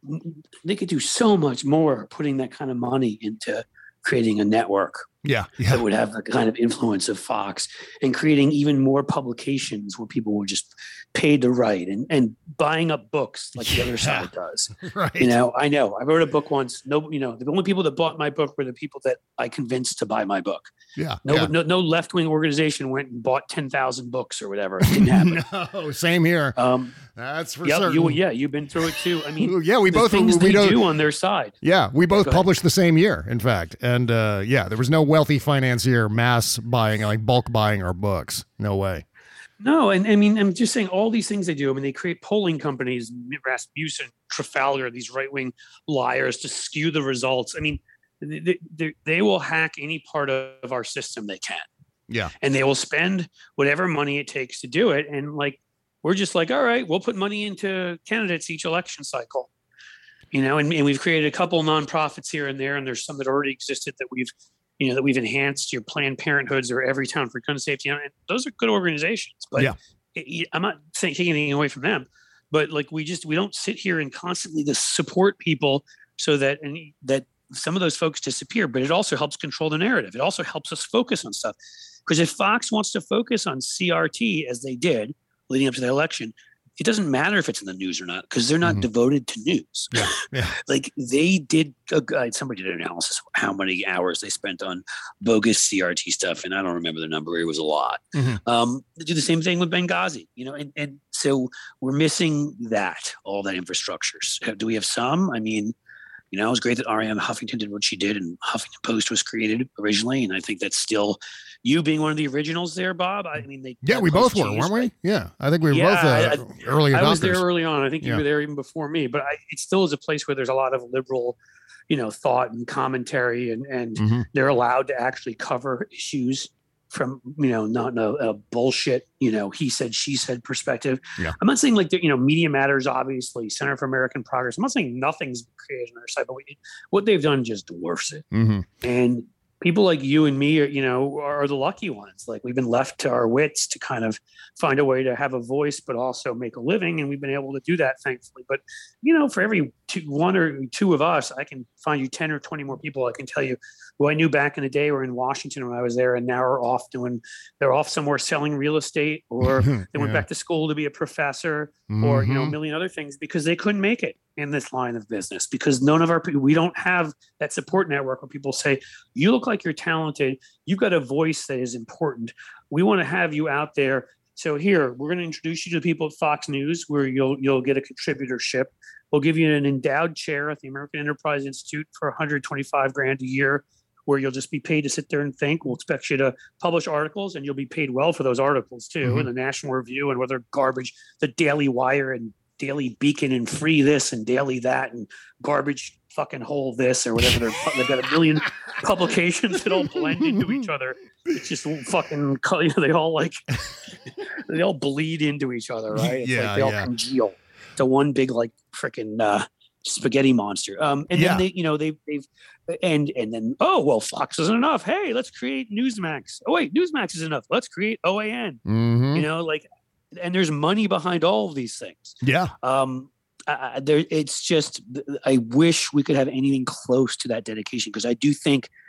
[SPEAKER 7] they could do so much more putting that kind of money into creating a network
[SPEAKER 5] Yeah.
[SPEAKER 7] that
[SPEAKER 5] Yeah.
[SPEAKER 7] would have the kind of influence of Fox, and creating even more publications where people were just paid to write, and, and buying up books like the
[SPEAKER 5] Yeah.
[SPEAKER 7] other side does.
[SPEAKER 5] Right.
[SPEAKER 7] You know, I know I wrote a book once. No, you know, the only people that bought my book were the people that I convinced to buy my book.
[SPEAKER 5] Yeah.
[SPEAKER 7] No,
[SPEAKER 5] yeah.
[SPEAKER 7] no, no left-wing organization went and bought ten thousand books or whatever. It didn't happen.
[SPEAKER 5] No, same here.
[SPEAKER 7] Um,
[SPEAKER 5] That's for
[SPEAKER 7] yeah,
[SPEAKER 5] certain.
[SPEAKER 7] you, yeah, you've been through it too. I mean,
[SPEAKER 5] yeah, we
[SPEAKER 7] the
[SPEAKER 5] both
[SPEAKER 7] things
[SPEAKER 5] we
[SPEAKER 7] they
[SPEAKER 5] don't-
[SPEAKER 7] do on their side.
[SPEAKER 5] Yeah, we both
[SPEAKER 7] go ahead.
[SPEAKER 5] published the same year, in fact. And uh, yeah, there was no wealthy financier mass buying, like bulk buying our books. No way.
[SPEAKER 7] No, and I mean, I'm just saying all these things they do. I mean, they create polling companies, Rasmussen, Trafalgar, these right-wing liars to skew the results. I mean, they, they, they will hack any part of our system they can,
[SPEAKER 5] Yeah.
[SPEAKER 7] and they will spend whatever money it takes to do it. And like, we're just like, all right, we'll put money into candidates each election cycle, you know, and, and we've created a couple nonprofits here and there, and there's some that already existed that we've, you know, that we've enhanced. Your Planned Parenthoods or Every Town for Gun Safety, and those are good organizations. But
[SPEAKER 5] Yeah.
[SPEAKER 7] it, I'm not saying taking anything away from them, but like we just we don't sit here and constantly to support people so that and that some of those folks disappear. But it also helps control the narrative. It also helps us focus on stuff. Because if Fox wants to focus on C R T as they did leading up to the election, it doesn't matter if it's in the news or not, because they're not
[SPEAKER 5] Mhm.
[SPEAKER 7] devoted to news.
[SPEAKER 5] Yeah. Yeah.
[SPEAKER 7] Like they did, a, uh, somebody did an analysis of how many hours they spent on bogus C R T stuff, and I don't remember the number. It was a lot.
[SPEAKER 5] Mhm.
[SPEAKER 7] Um, they do the same thing with Benghazi, you know, and, and so we're missing that, all that infrastructure. So do we have some? I mean, you know, it was great that Ariane Huffington did what she did, and Huffington Post was created originally, and I think that's still you being one of the originals there, Bob. I mean, they
[SPEAKER 5] Yeah,
[SPEAKER 7] got
[SPEAKER 5] we both
[SPEAKER 7] close
[SPEAKER 5] were,
[SPEAKER 7] cheese,
[SPEAKER 5] weren't we? Yeah. I think we were
[SPEAKER 7] Yeah,
[SPEAKER 5] both uh,
[SPEAKER 7] I-
[SPEAKER 5] early adopters.
[SPEAKER 7] I was there early on. I think you
[SPEAKER 5] Yeah.
[SPEAKER 7] were there even before me, but I, it still is a place where there's a lot of liberal, you know, thought and commentary, and and
[SPEAKER 5] Mhm.
[SPEAKER 7] they're allowed to actually cover issues from, you know, not no a bullshit, you know, he said, she said perspective.
[SPEAKER 5] Yeah.
[SPEAKER 7] I'm not saying like, you know, Media Matters, obviously, Center for American Progress. I'm not saying nothing's created on their side, but we, what they've done just dwarfs it.
[SPEAKER 5] Mhm.
[SPEAKER 7] And people like you and me are, you know, are the lucky ones. Like we've been left to our wits to kind of find a way to have a voice, but also make a living. And we've been able to do that, thankfully. But, you know, for every two, one or two of us, I can find you ten or twenty more people. I can tell you who I knew back in the day were in Washington when I was there, and now are off doing, they're off somewhere selling real estate, or they went
[SPEAKER 5] Yeah.
[SPEAKER 7] back to school to be a professor, or, you know, a
[SPEAKER 5] Mhm.
[SPEAKER 7] million other things, because they couldn't make it in this line of business, because none of our people, we don't have that support network where people say, you look like you're talented, you've got a voice that is important, we want to have you out there. So here, we're going to introduce you to the people at Fox News, where you'll you'll get a contributorship. We'll give you an endowed chair at the American Enterprise Institute for one hundred twenty-five grand a year, where you'll just be paid to sit there and think. We'll expect you to publish articles, and you'll be paid well for those articles too,
[SPEAKER 5] Mhm.
[SPEAKER 7] in the National Review and whether garbage, the Daily Wire and Daily Beacon and Free this and Daily that and garbage fucking hole this or whatever. They're, they've got a million publications that all blend into each other. It's just fucking, you know, they all like, they all bleed into each other, right? It's
[SPEAKER 5] Yeah,
[SPEAKER 7] like they all
[SPEAKER 5] yeah.
[SPEAKER 7] congeal to one big like freaking uh, spaghetti monster. Um, and
[SPEAKER 5] Yeah.
[SPEAKER 7] then they, you know, they've, they've, and and then oh well, Fox isn't enough. Hey, let's create Newsmax. Oh wait, Newsmax is enough. Let's create O A N.
[SPEAKER 5] Mhm.
[SPEAKER 7] You know, like, and there's money behind all of these things.
[SPEAKER 5] Yeah.
[SPEAKER 7] Um, I, I- there, it's just I wish we could have anything close to that dedication, because I do think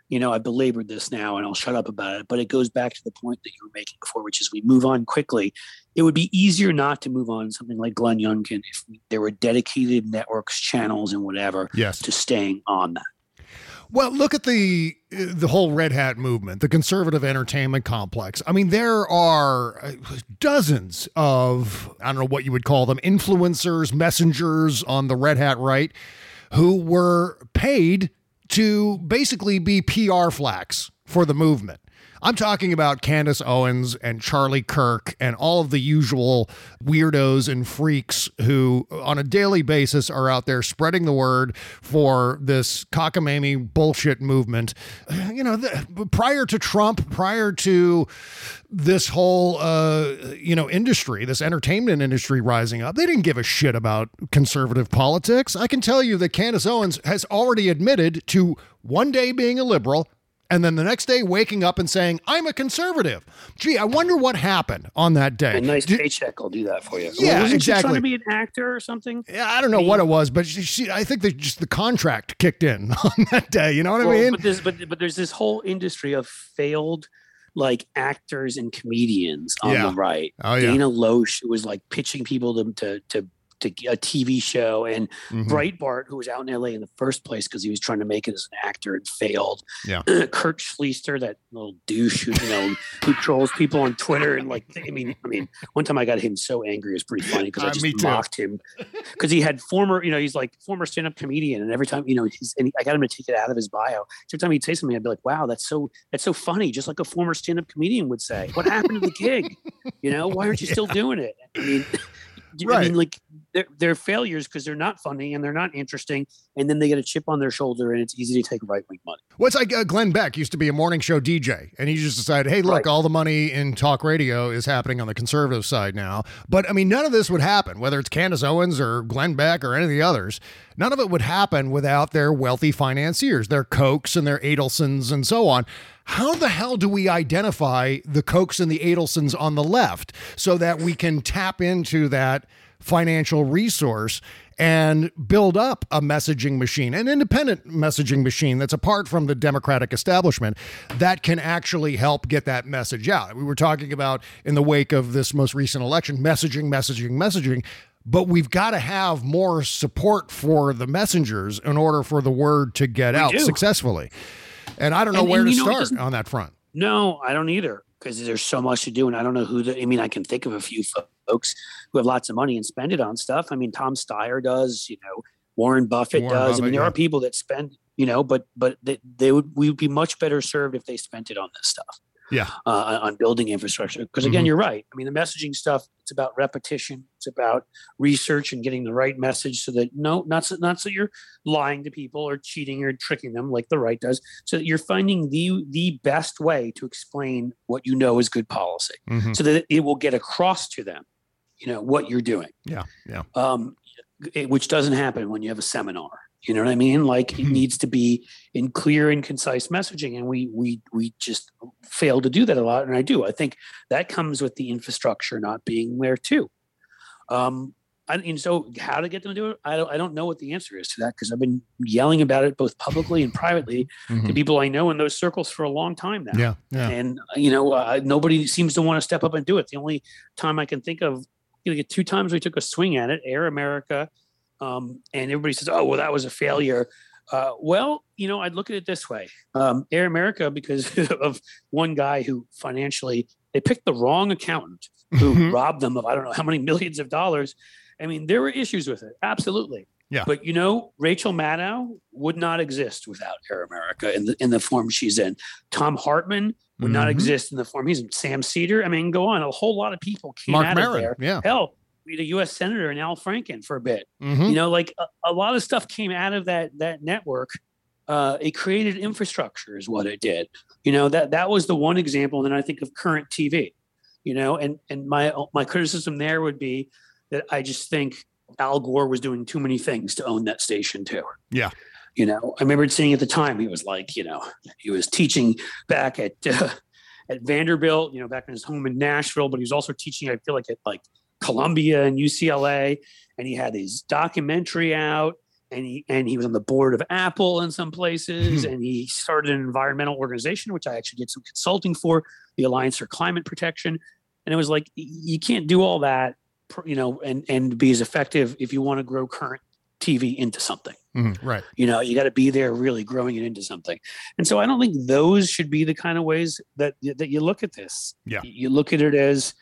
[SPEAKER 7] you know, I belabored this now and I'll shut up about it, but it goes back to the point that you were making before, which is we move on quickly. It would be easier not to move on something like Glenn Youngkin if there were dedicated networks, channels, and whatever
[SPEAKER 5] yes.
[SPEAKER 7] to staying on that.
[SPEAKER 5] Well, look at the the whole Red Hat movement, the conservative entertainment complex. I mean, there are dozens of, I don't know what you would call them, influencers, messengers on the Red Hat right, who were paid to basically be P R flacks for the movement. I'm talking about Candace Owens and Charlie Kirk and all of the usual weirdos and freaks who on a daily basis are out there spreading the word for this cockamamie bullshit movement. You know, the, prior to Trump, prior to this whole, uh, you know, industry, this entertainment industry rising up, they didn't give a shit about conservative politics. I can tell you that Candace Owens has already admitted to one day being a liberal, and then the next day waking up and saying, I'm a conservative. Gee, I wonder what happened on that day.
[SPEAKER 7] A nice
[SPEAKER 5] Did,
[SPEAKER 7] paycheck will do that for you.
[SPEAKER 5] Yeah,
[SPEAKER 7] Wasn't
[SPEAKER 5] exactly.
[SPEAKER 7] She trying to be an actor or something?
[SPEAKER 5] Yeah, I don't know I mean, what it was, but she, she, I think that just the contract kicked in on that day. You know what well, I mean?
[SPEAKER 7] But there's, but, but there's this whole industry of failed like actors and comedians on
[SPEAKER 5] yeah.
[SPEAKER 7] the right.
[SPEAKER 5] Oh, yeah.
[SPEAKER 7] Dana Loesch was like pitching people to to to to a T V show, and mm-hmm. Breitbart, who was out in L A in the first place because he was trying to make it as an actor and failed.
[SPEAKER 5] Yeah.
[SPEAKER 7] Kurt Schlichter, that little douche who, you know, who trolls people on Twitter. And like, I mean, I mean, one time I got him so angry, it was pretty funny because I just uh, mocked him because he had former, you know, he's like former stand-up comedian. And every time, you know, he's, and he, I got him to take it out of his bio. Every time he'd say something, I'd be like, wow, that's so, that's so funny. Just like a former stand-up comedian would say, what happened to the gig? You know, why aren't you yeah. still doing it? I mean, right. I mean, like they're, they're failures because they're not funny and they're not interesting. And then they get a chip on their shoulder and it's easy to take right-wing money.
[SPEAKER 5] Well, it's like uh, Glenn Beck used to be a morning show D J and he just decided, hey, look, right. all the money in talk radio is happening on the conservative side now. But I mean, none of this would happen, whether it's Candace Owens or Glenn Beck or any of the others. None of it would happen without their wealthy financiers, their Kochs and their Adelsons and so on. How the hell do we identify the Kochs and the Adelsons on the left so that we can tap into that financial resource and build up a messaging machine, an independent messaging machine that's apart from the Democratic establishment that can actually help get that message out? We were talking about in the wake of this most recent election, messaging, messaging, messaging. But we've got to have more support for the messengers in order for the word to get we out do. successfully. And I don't know and, where and, to start know, on that front.
[SPEAKER 7] No, I don't either, because there's so much to do. And I don't know who the, I mean, I can think of a few folks who have lots of money and spend it on stuff. I mean, Tom Steyer does, you know, Warren Buffett Warren does. Buffett, I mean, there yeah. are people that spend, you know, but, but they, they would, we would be much better served if they spent it on this stuff.
[SPEAKER 5] Yeah.
[SPEAKER 7] Uh, on building infrastructure. Because again, mm-hmm. you're right. I mean, the messaging stuff, it's about repetition. It's about research and getting the right message so that no, not so, not so you're lying to people or cheating or tricking them like the right does. So that you're finding the, the best way to explain what you know is good policy mm-hmm. so that it will get across to them, you know, what you're doing.
[SPEAKER 5] Yeah. Yeah.
[SPEAKER 7] Um, it, which doesn't happen when you have a seminar. You know what I mean? Like it needs to be in clear and concise messaging. And we, we, we just fail to do that a lot. And I do, I think that comes with the infrastructure not being there too. Um, I, and so how to get them to do it? I don't, I don't know what the answer is to that. Cause I've been yelling about it both publicly and privately mm-hmm. to people I know in those circles for a long time now.
[SPEAKER 5] Yeah. yeah.
[SPEAKER 7] And you know, uh, nobody seems to want to step up and do it. The only time I can think of, you know, two times we took a swing at it, Air America. Um, and everybody says, oh, well, that was a failure. Uh, well, you know, I'd look at it this way. Um, Air America, because of one guy who financially, they picked the wrong accountant who mm-hmm. robbed them of, I don't know how many millions of dollars. I mean, there were issues with it. Absolutely.
[SPEAKER 5] Yeah.
[SPEAKER 7] But, you know, Rachel Maddow would not exist without Air America in the, in the form she's in. Tom Hartman would mm-hmm. not exist in the form he's in. Sam Cedar. I mean, go on. A whole lot of people came
[SPEAKER 5] Mark
[SPEAKER 7] out
[SPEAKER 5] Maron,
[SPEAKER 7] of there.
[SPEAKER 5] Yeah.
[SPEAKER 7] Hell, we had a U S Senator and Al Franken for a bit.
[SPEAKER 5] Mm-hmm.
[SPEAKER 7] You know, like a, a lot of stuff came out of that that network. Uh, it created infrastructure is what it did. You know, that that was the one example. And then I think of current T V, you know, and and my my criticism there would be that I just think Al Gore was doing too many things to own that station too.
[SPEAKER 5] Yeah.
[SPEAKER 7] You know, I remember seeing at the time, he was like, you know, he was teaching back at uh, at Vanderbilt, you know, back in his home in Nashville, but he was also teaching, I feel like at like Columbia and U C L A, and he had his documentary out, and he and he was on the board of Apple in some places,
[SPEAKER 5] Hmm.
[SPEAKER 7] and he started an environmental organization, which I actually did some consulting for, the Alliance for Climate Protection. And it was like, y- you can't do all that, pr- you know, and and be as effective if you want to grow current T V into something.
[SPEAKER 5] Mhm, right.
[SPEAKER 7] You know, you got to be there really growing it into something. And so I don't think those should be the kind of ways that that you look at this.
[SPEAKER 5] Yeah.
[SPEAKER 7] You look at it as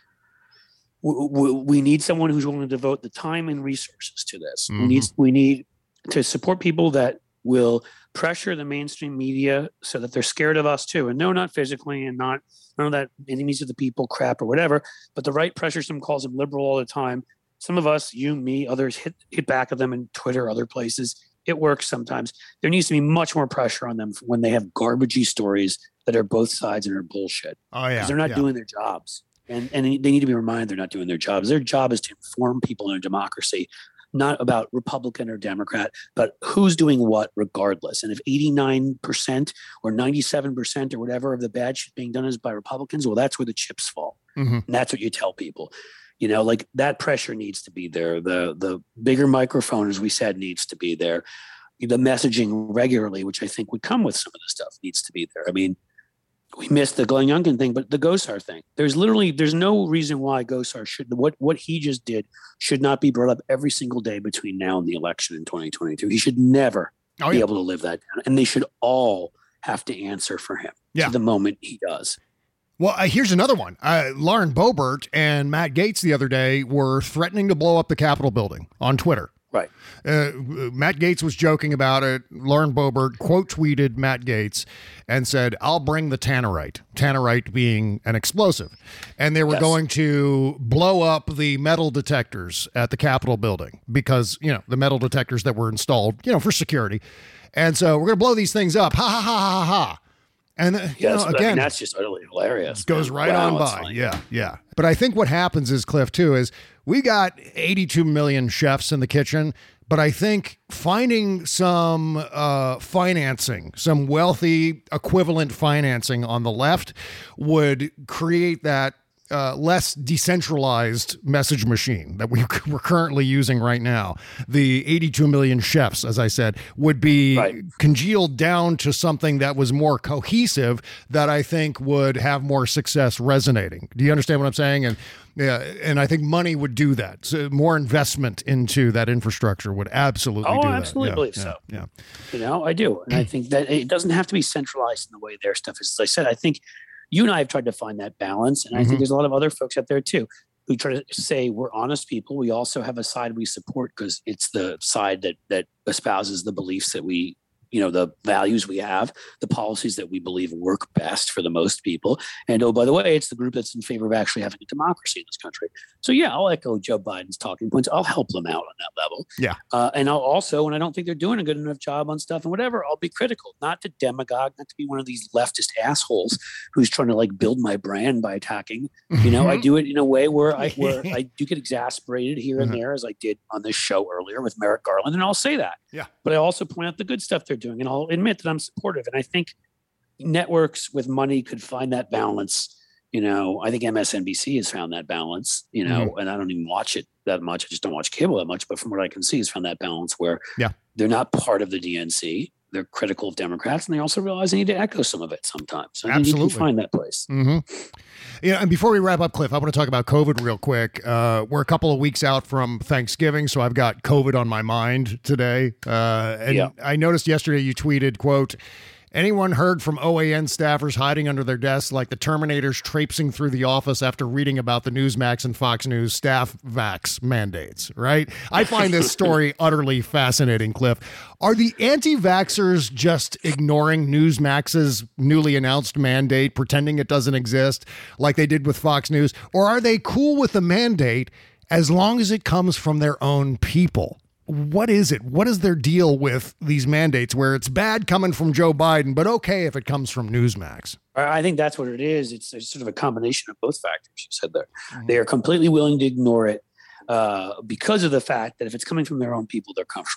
[SPEAKER 7] w- w- we need someone who's willing to devote the time and resources to this. We need we need to support people that will pressure the mainstream media so that they're scared of us too. And no, not physically, and not none of that enemies of the people crap or whatever, but the right pressure some calls them liberal all the time. Some of us, you, me, others hit hit back at them in Twitter, other places. It works sometimes. There needs to be much more pressure on them when they have garbagey stories that are both sides and are bullshit.
[SPEAKER 5] Oh yeah.
[SPEAKER 7] Because they're not
[SPEAKER 5] yeah.
[SPEAKER 7] doing their jobs. And and they need to be reminded they're not doing their jobs. Their job is to inform people in a democracy, not about Republican or Democrat, but who's doing what regardless. And if eighty-nine percent or ninety-seven percent or whatever of the bad shit being done is by Republicans, well, that's where the chips fall.
[SPEAKER 5] Mhm.
[SPEAKER 7] And that's what you tell people. You know, like that pressure needs to be there. The the bigger microphone, as we said, needs to be there. The messaging regularly, which I think would come with some of the stuff, needs to be there. I mean, we missed the Glenn Youngkin thing, but the Gosar thing. There's literally there's no reason why Gosar should what what he just did should not be brought up every single day between now and the election in twenty twenty-two. He should never
[SPEAKER 5] Oh,
[SPEAKER 7] be
[SPEAKER 5] yeah.
[SPEAKER 7] able to live that down, and they should all have to answer for him
[SPEAKER 5] Yeah.
[SPEAKER 7] to the moment he does.
[SPEAKER 5] Well, uh, here's another one. Uh, Lauren Boebert and Matt Gaetz the other day were threatening to blow up the Capitol building on Twitter.
[SPEAKER 7] Right.
[SPEAKER 5] Uh, Matt Gaetz was joking about it. Lauren Boebert quote tweeted Matt Gaetz and said, "I'll bring the tannerite," tannerite being an explosive. And they were
[SPEAKER 7] Yes.
[SPEAKER 5] going to blow up the metal detectors at the Capitol building because, you know, the metal detectors that were installed, you know, for security. And so we're going to blow these things up. Ha ha ha ha ha. And uh, you
[SPEAKER 7] Yes,
[SPEAKER 5] know,
[SPEAKER 7] but I
[SPEAKER 5] again,
[SPEAKER 7] mean, that's just utterly hilarious.
[SPEAKER 5] goes
[SPEAKER 7] man.
[SPEAKER 5] right
[SPEAKER 7] Wow,
[SPEAKER 5] on
[SPEAKER 7] it's
[SPEAKER 5] by.
[SPEAKER 7] funny.
[SPEAKER 5] Yeah, yeah. But I think what happens is, Cliff, too, is we got eighty-two million chefs in the kitchen, but I think finding some uh, financing, some wealthy equivalent financing on the left would create that uh, less decentralized message machine that we, we're currently using right now. The eighty-two million chefs, as I said, would be
[SPEAKER 7] Right.
[SPEAKER 5] congealed down to something that was more cohesive that I think would have more success resonating. Do you understand what I'm saying? And yeah, and I think money would do that. So more investment into that infrastructure would absolutely
[SPEAKER 7] Oh,
[SPEAKER 5] do
[SPEAKER 7] I
[SPEAKER 5] that.
[SPEAKER 7] absolutely
[SPEAKER 5] Yeah,
[SPEAKER 7] believe
[SPEAKER 5] yeah,
[SPEAKER 7] so.
[SPEAKER 5] Yeah.
[SPEAKER 7] You know, I do. And I think that it doesn't have to be centralized in the way their stuff is. As I said, I think you and I have tried to find that balance. And I
[SPEAKER 5] Mhm.
[SPEAKER 7] think there's a lot of other folks out there too who try to say we're honest people. We also have a side we support because it's the side that that espouses the beliefs that we, you know, the values we have, the policies that we believe work best for the most people. And oh, by the way, it's the group that's in favor of actually having a democracy in this country. So yeah, I'll echo Joe Biden's talking points. I'll help them out on that level.
[SPEAKER 5] Yeah.
[SPEAKER 7] Uh, and I'll also, when I don't think they're doing a good enough job on stuff and whatever, I'll be critical, not to demagogue, not to be one of these leftist assholes who's trying to like build my brand by attacking. You know, I do it in a way where I where I do get exasperated here and
[SPEAKER 5] Mhm.
[SPEAKER 7] there, as I did on this show earlier with Merrick Garland, and I'll say that.
[SPEAKER 5] Yeah.
[SPEAKER 7] But I also point out the good stuff they're doing, and I'll admit that I'm supportive. And I think networks with money could find that balance. You know, I think M S N B C has found that balance, you know,
[SPEAKER 5] Mm-hmm.
[SPEAKER 7] and I don't even watch it that much. I just don't watch cable that much. But from what I can see, has found that balance where
[SPEAKER 5] Yeah.
[SPEAKER 7] they're not part of the D N C. They're critical of Democrats, and they also realize they need to echo some of it sometimes. So I think you
[SPEAKER 5] Absolutely.
[SPEAKER 7] can find that place.
[SPEAKER 5] Mm-hmm. Yeah, and before we wrap up, Cliff, I want to talk about COVID real quick. Uh, we're a couple of weeks out from Thanksgiving, so I've got COVID on my mind today. Uh, and
[SPEAKER 7] Yeah.
[SPEAKER 5] I noticed yesterday you tweeted, quote, "Anyone heard from O A N staffers hiding under their desks like the Terminators traipsing through the office after reading about the Newsmax and Fox News staff vax mandates," right? I find this story utterly fascinating, Cliff. Are the anti-vaxxers just ignoring Newsmax's newly announced mandate, pretending it doesn't exist like they did with Fox News? Or are they cool with the mandate as long as it comes from their own people? What is it? What is their deal with these mandates where it's bad coming from Joe Biden, but okay if it comes from Newsmax?
[SPEAKER 7] I think that's what it is. It's, it's sort of a combination of both factors you said there. They are completely willing to ignore it uh, because of the fact that if it's coming from their own people, they're comfortable with it.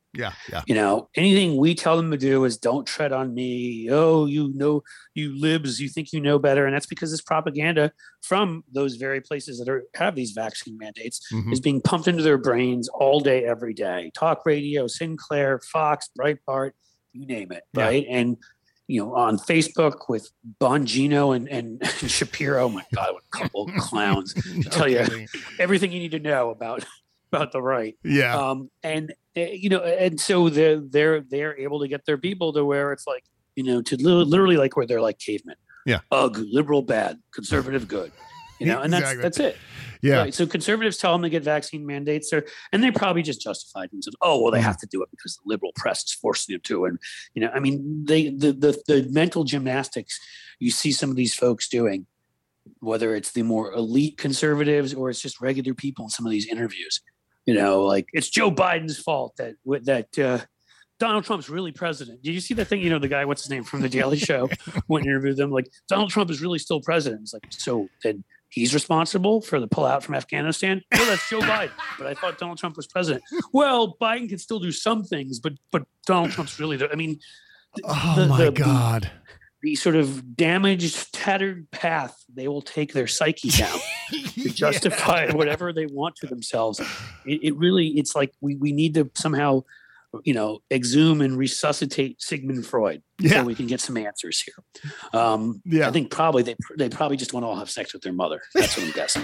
[SPEAKER 5] Yeah, yeah.
[SPEAKER 7] You know, anything we tell them to do is don't tread on me. Oh, you know, you libs, you think you know better. And that's because this propaganda from those very places that are have these vaccine mandates
[SPEAKER 5] Mhm.
[SPEAKER 7] is being pumped into their brains all day, every day. Talk radio, Sinclair, Fox, Breitbart, you name it,
[SPEAKER 5] Yeah.
[SPEAKER 7] right? And, you know, on Facebook with Bongino and, and Shapiro, oh my God, what a couple of clowns.
[SPEAKER 5] No
[SPEAKER 7] tell you
[SPEAKER 5] kidding.
[SPEAKER 7] everything you need to know about about the right.
[SPEAKER 5] Yeah.
[SPEAKER 7] Um, and uh, you know, and so they're they're they're able to get their people to where it's like, you know, to li- literally like where they're like cavemen.
[SPEAKER 5] Yeah.
[SPEAKER 7] Ugh, liberal bad, conservative good. You know, and
[SPEAKER 5] Exactly.
[SPEAKER 7] that's that's it.
[SPEAKER 5] Yeah.
[SPEAKER 7] Right. So conservatives tell them to get vaccine mandates, or and they probably just justified themselves. Oh, well, they have to do it because the liberal press is forcing them to. And you know, I mean, they the the the mental gymnastics you see some of these folks doing, whether it's the more elite conservatives or it's just regular people in some of these interviews. You know, like it's Joe Biden's fault that that uh, Donald Trump's really president. Did you see that thing? You know, the guy, what's his name from the Daily Show, went and interviewed them. Like Donald Trump is really still president. It's like, so then he's responsible for the pullout from Afghanistan? No, that's Joe Biden. But I thought Donald Trump was president. Well, Biden can still do some things, but but Donald Trump's really the. I mean,
[SPEAKER 5] Oh
[SPEAKER 7] the-
[SPEAKER 5] my
[SPEAKER 7] the-
[SPEAKER 5] God.
[SPEAKER 7] the sort of damaged, tattered path they will take their psyche down to justify whatever they want to themselves. It, it really, it's like we, we need to somehow, you know, exhume and resuscitate Sigmund Freud
[SPEAKER 5] Yeah.
[SPEAKER 7] so we can get some answers here. Um,
[SPEAKER 5] Yeah.
[SPEAKER 7] I think probably they they probably just want to all have sex with their mother. That's what I'm guessing.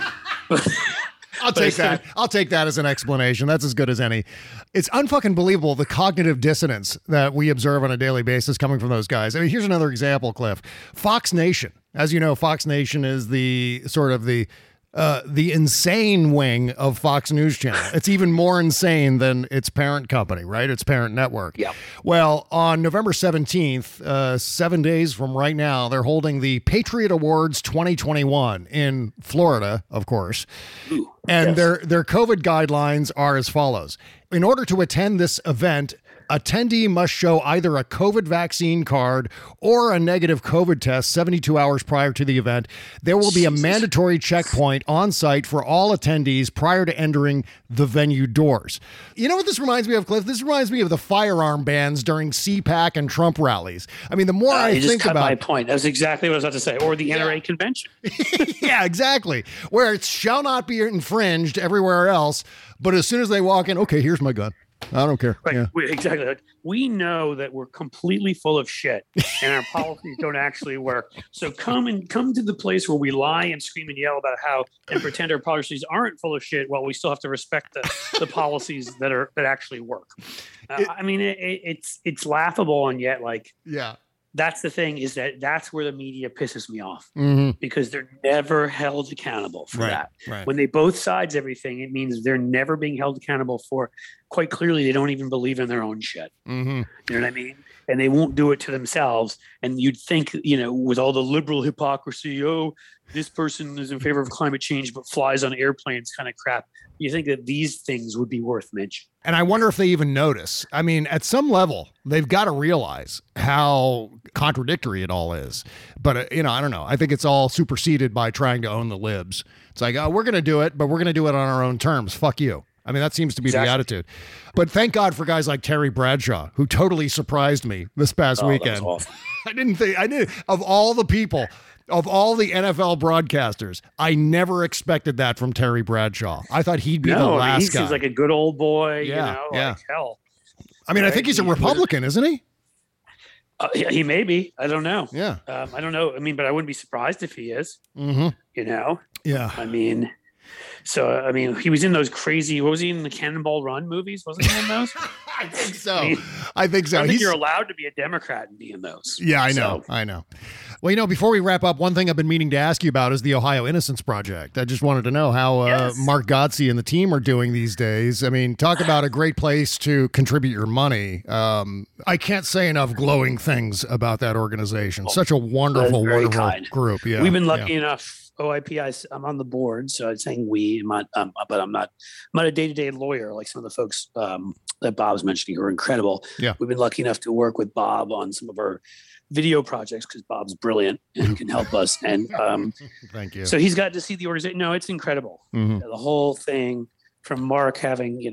[SPEAKER 5] I'll take that. I'll take that as an explanation. That's as good as any. It's unfucking believable the cognitive dissonance that we observe on a daily basis coming from those guys. I mean, here's another example, Cliff. Fox Nation. As you know, Fox Nation is the sort of the uh, the insane wing of Fox News Channel. It's even more insane than its parent company, right? Its parent network.
[SPEAKER 7] Yeah.
[SPEAKER 5] Well, on November seventeenth, uh, seven days from right now, they're holding the Patriot Awards twenty twenty-one in Florida, of course.
[SPEAKER 7] Ooh,
[SPEAKER 5] And
[SPEAKER 7] yes.
[SPEAKER 5] their their COVID guidelines are as follows. In order to attend this event, attendee must show either a COVID vaccine card or a negative COVID test seventy-two hours prior to the event. There will be a mandatory checkpoint on site for all attendees prior to entering the venue doors. You know what this reminds me of, Cliff? This reminds me of the firearm bans during C PAC and Trump rallies. I mean, the more
[SPEAKER 7] Uh,
[SPEAKER 5] I
[SPEAKER 7] you just
[SPEAKER 5] think
[SPEAKER 7] cut my
[SPEAKER 5] about
[SPEAKER 7] point. That's exactly what I was about to say. Or the N R A convention.
[SPEAKER 5] yeah, exactly. Where it shall not be infringed everywhere else, but as soon as they walk in, okay, here's my gun. I don't care.
[SPEAKER 7] Right.
[SPEAKER 5] Yeah.
[SPEAKER 7] We, exactly. Like, we know that we're completely full of shit and our policies don't actually work. So come and come to the place where we lie and scream and yell about how and pretend our policies aren't full of shit while we still have to respect the, the policies that are that actually work. Uh,
[SPEAKER 5] It-
[SPEAKER 7] I mean, it, it, it's it's laughable, and yet like
[SPEAKER 5] Yeah.
[SPEAKER 7] that's the thing is that that's where the media pisses me off
[SPEAKER 5] Mm-hmm.
[SPEAKER 7] because they're never held accountable for
[SPEAKER 5] Right.
[SPEAKER 7] that.
[SPEAKER 5] Right.
[SPEAKER 7] When they both sides everything, it means they're never being held accountable for. Quite clearly, they don't even believe in their own shit.
[SPEAKER 5] Mm-hmm.
[SPEAKER 7] You know what I mean? And they won't do it to themselves. And you'd think, you know, with all the liberal hypocrisy, oh, this person is in favor of climate change but flies on airplanes kind of crap. You think that these things would be worth mention.
[SPEAKER 5] And I wonder if they even notice. I mean, at some level, they've got to realize how contradictory it all is. But, uh, you know, I don't know. I think it's all superseded by trying to own the libs. It's like, oh, we're going to do it, but we're going to do it on our own terms. Fuck you. I mean, that seems to be
[SPEAKER 7] Exactly.
[SPEAKER 5] the attitude. But thank God for guys like Terry Bradshaw, who totally surprised me this past
[SPEAKER 7] Oh, that was
[SPEAKER 5] weekend.
[SPEAKER 7] awful.
[SPEAKER 5] I didn't think, I did, of all the people, of all the N F L broadcasters, I never expected that from Terry Bradshaw. I thought he'd be the
[SPEAKER 7] No,
[SPEAKER 5] last
[SPEAKER 7] he
[SPEAKER 5] guy.
[SPEAKER 7] seems like a good old boy.
[SPEAKER 5] Yeah,
[SPEAKER 7] you know,
[SPEAKER 5] yeah.
[SPEAKER 7] like hell.
[SPEAKER 5] I mean, I
[SPEAKER 7] right?
[SPEAKER 5] think he's a
[SPEAKER 7] He would've-
[SPEAKER 5] Republican, isn't he?
[SPEAKER 7] Uh, he, he may be. I don't know.
[SPEAKER 5] Yeah.
[SPEAKER 7] Um, I don't know. I mean, but I wouldn't be surprised if he is.
[SPEAKER 5] Mm-hmm.
[SPEAKER 7] You know.
[SPEAKER 5] Yeah.
[SPEAKER 7] I mean, so I mean, he was in those crazy. What was he in the Cannonball Run movies? Wasn't he in those?
[SPEAKER 5] I think so.
[SPEAKER 7] I mean,
[SPEAKER 5] I think so.
[SPEAKER 7] I think
[SPEAKER 5] He's-
[SPEAKER 7] you're allowed to be a Democrat and be in those.
[SPEAKER 5] yeah, I know.
[SPEAKER 7] So,
[SPEAKER 5] I know. Well, you know, before we wrap up, one thing I've been meaning to ask you about is the Ohio Innocence Project. I just wanted to know how uh,
[SPEAKER 7] Yes.
[SPEAKER 5] Mark Gotze and the team are doing these days. I mean, talk about a great place to contribute your money. Um, I can't say enough glowing things about that organization. Such a wonderful,
[SPEAKER 7] That's very
[SPEAKER 5] wonderful
[SPEAKER 7] kind.
[SPEAKER 5] group. Yeah,
[SPEAKER 7] We've been lucky
[SPEAKER 5] yeah.
[SPEAKER 7] enough. O I P, I, am on the board, so I'm saying we. I'm not, um, but I'm not. I'm not a day-to-day lawyer like some of the folks um, that Bob's mentioning who are incredible.
[SPEAKER 5] Yeah.
[SPEAKER 7] We've been lucky enough to work with Bob on some of our video projects because Bob's brilliant and can help us. And um,
[SPEAKER 5] Thank you.
[SPEAKER 7] so he's got to see the organization. No, it's incredible.
[SPEAKER 5] Mhm.
[SPEAKER 7] The whole thing from Mark having, you know,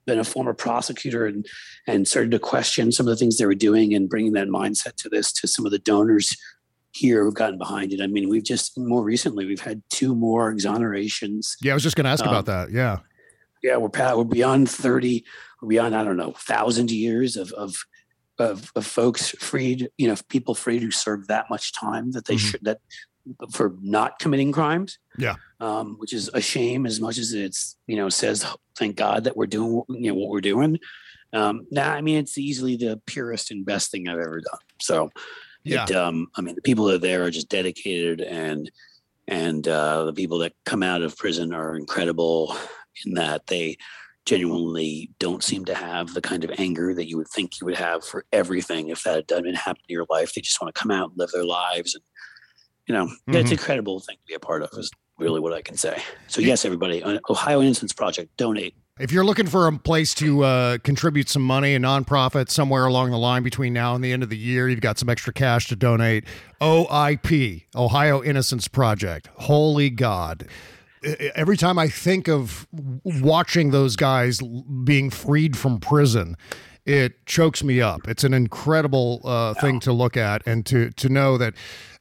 [SPEAKER 7] been a former prosecutor and and started to question some of the things they were doing and bringing that mindset to this to some of the donors here who've gotten behind it. I mean, we've just more recently we've had two more exonerations.
[SPEAKER 5] Yeah, I was just going to ask
[SPEAKER 7] um,
[SPEAKER 5] about that. Yeah,
[SPEAKER 7] yeah, we're we're beyond thirty, we're beyond I don't know thousand years of of of, of folks freed. You know, people freed who served that much time that they mm-hmm. should that for not committing crimes.
[SPEAKER 5] Yeah,
[SPEAKER 7] um, which is a shame as much as it's you know says thank God that we're doing you know what we're doing. Um, now, I mean, it's easily the purest and best thing I've ever done. So.
[SPEAKER 5] Yeah.
[SPEAKER 7] It, um, I mean, the people that are there are just dedicated, and and uh, the people that come out of prison are incredible in that they genuinely don't seem to have the kind of anger that you would think you would have for everything if that didn't happen in your life. They just want to come out and live their lives, and you know, mm-hmm. it's an incredible thing to be a part of. Is really what I can say. So yes, everybody, Ohio Innocence Project, donate.
[SPEAKER 5] If you're looking for a place to uh, contribute some money, a nonprofit somewhere along the line between now and the end of the year, you've got some extra cash to donate. O I P, Ohio Innocence Project. Holy God. Every time I think of watching those guys being freed from prison, it chokes me up. It's an incredible uh, thing to look at, and to to know that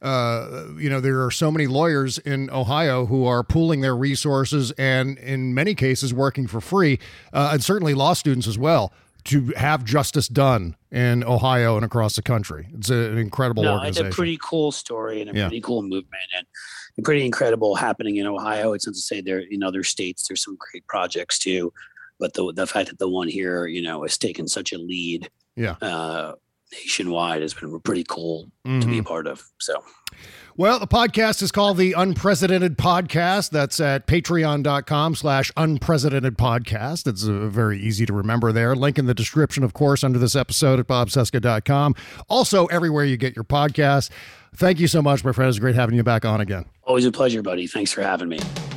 [SPEAKER 5] uh, you know there are so many lawyers in Ohio who are pooling their resources and in many cases working for free, uh, and certainly law students as well, to have justice done in Ohio and across the country. It's a, an incredible
[SPEAKER 7] no,
[SPEAKER 5] organization.
[SPEAKER 7] It's a pretty cool story and a
[SPEAKER 5] yeah.
[SPEAKER 7] pretty cool movement, and pretty incredible happening in Ohio. It's not to say there in other states there's some great projects too. But the the fact that the one here, you know, has taken such a lead
[SPEAKER 5] yeah.
[SPEAKER 7] uh, nationwide has been pretty cool
[SPEAKER 5] mm-hmm.
[SPEAKER 7] to be a part of. So,
[SPEAKER 5] well, the podcast is called The Unprecedented Podcast. That's at patreon.com slash unprecedented podcast. It's uh, very easy to remember there. Link in the description, of course, under this episode at bob cesca dot com. Also, everywhere you get your podcast. Thank you so much, my friend. It's great having you back on again.
[SPEAKER 7] Always a pleasure, buddy. Thanks for having me.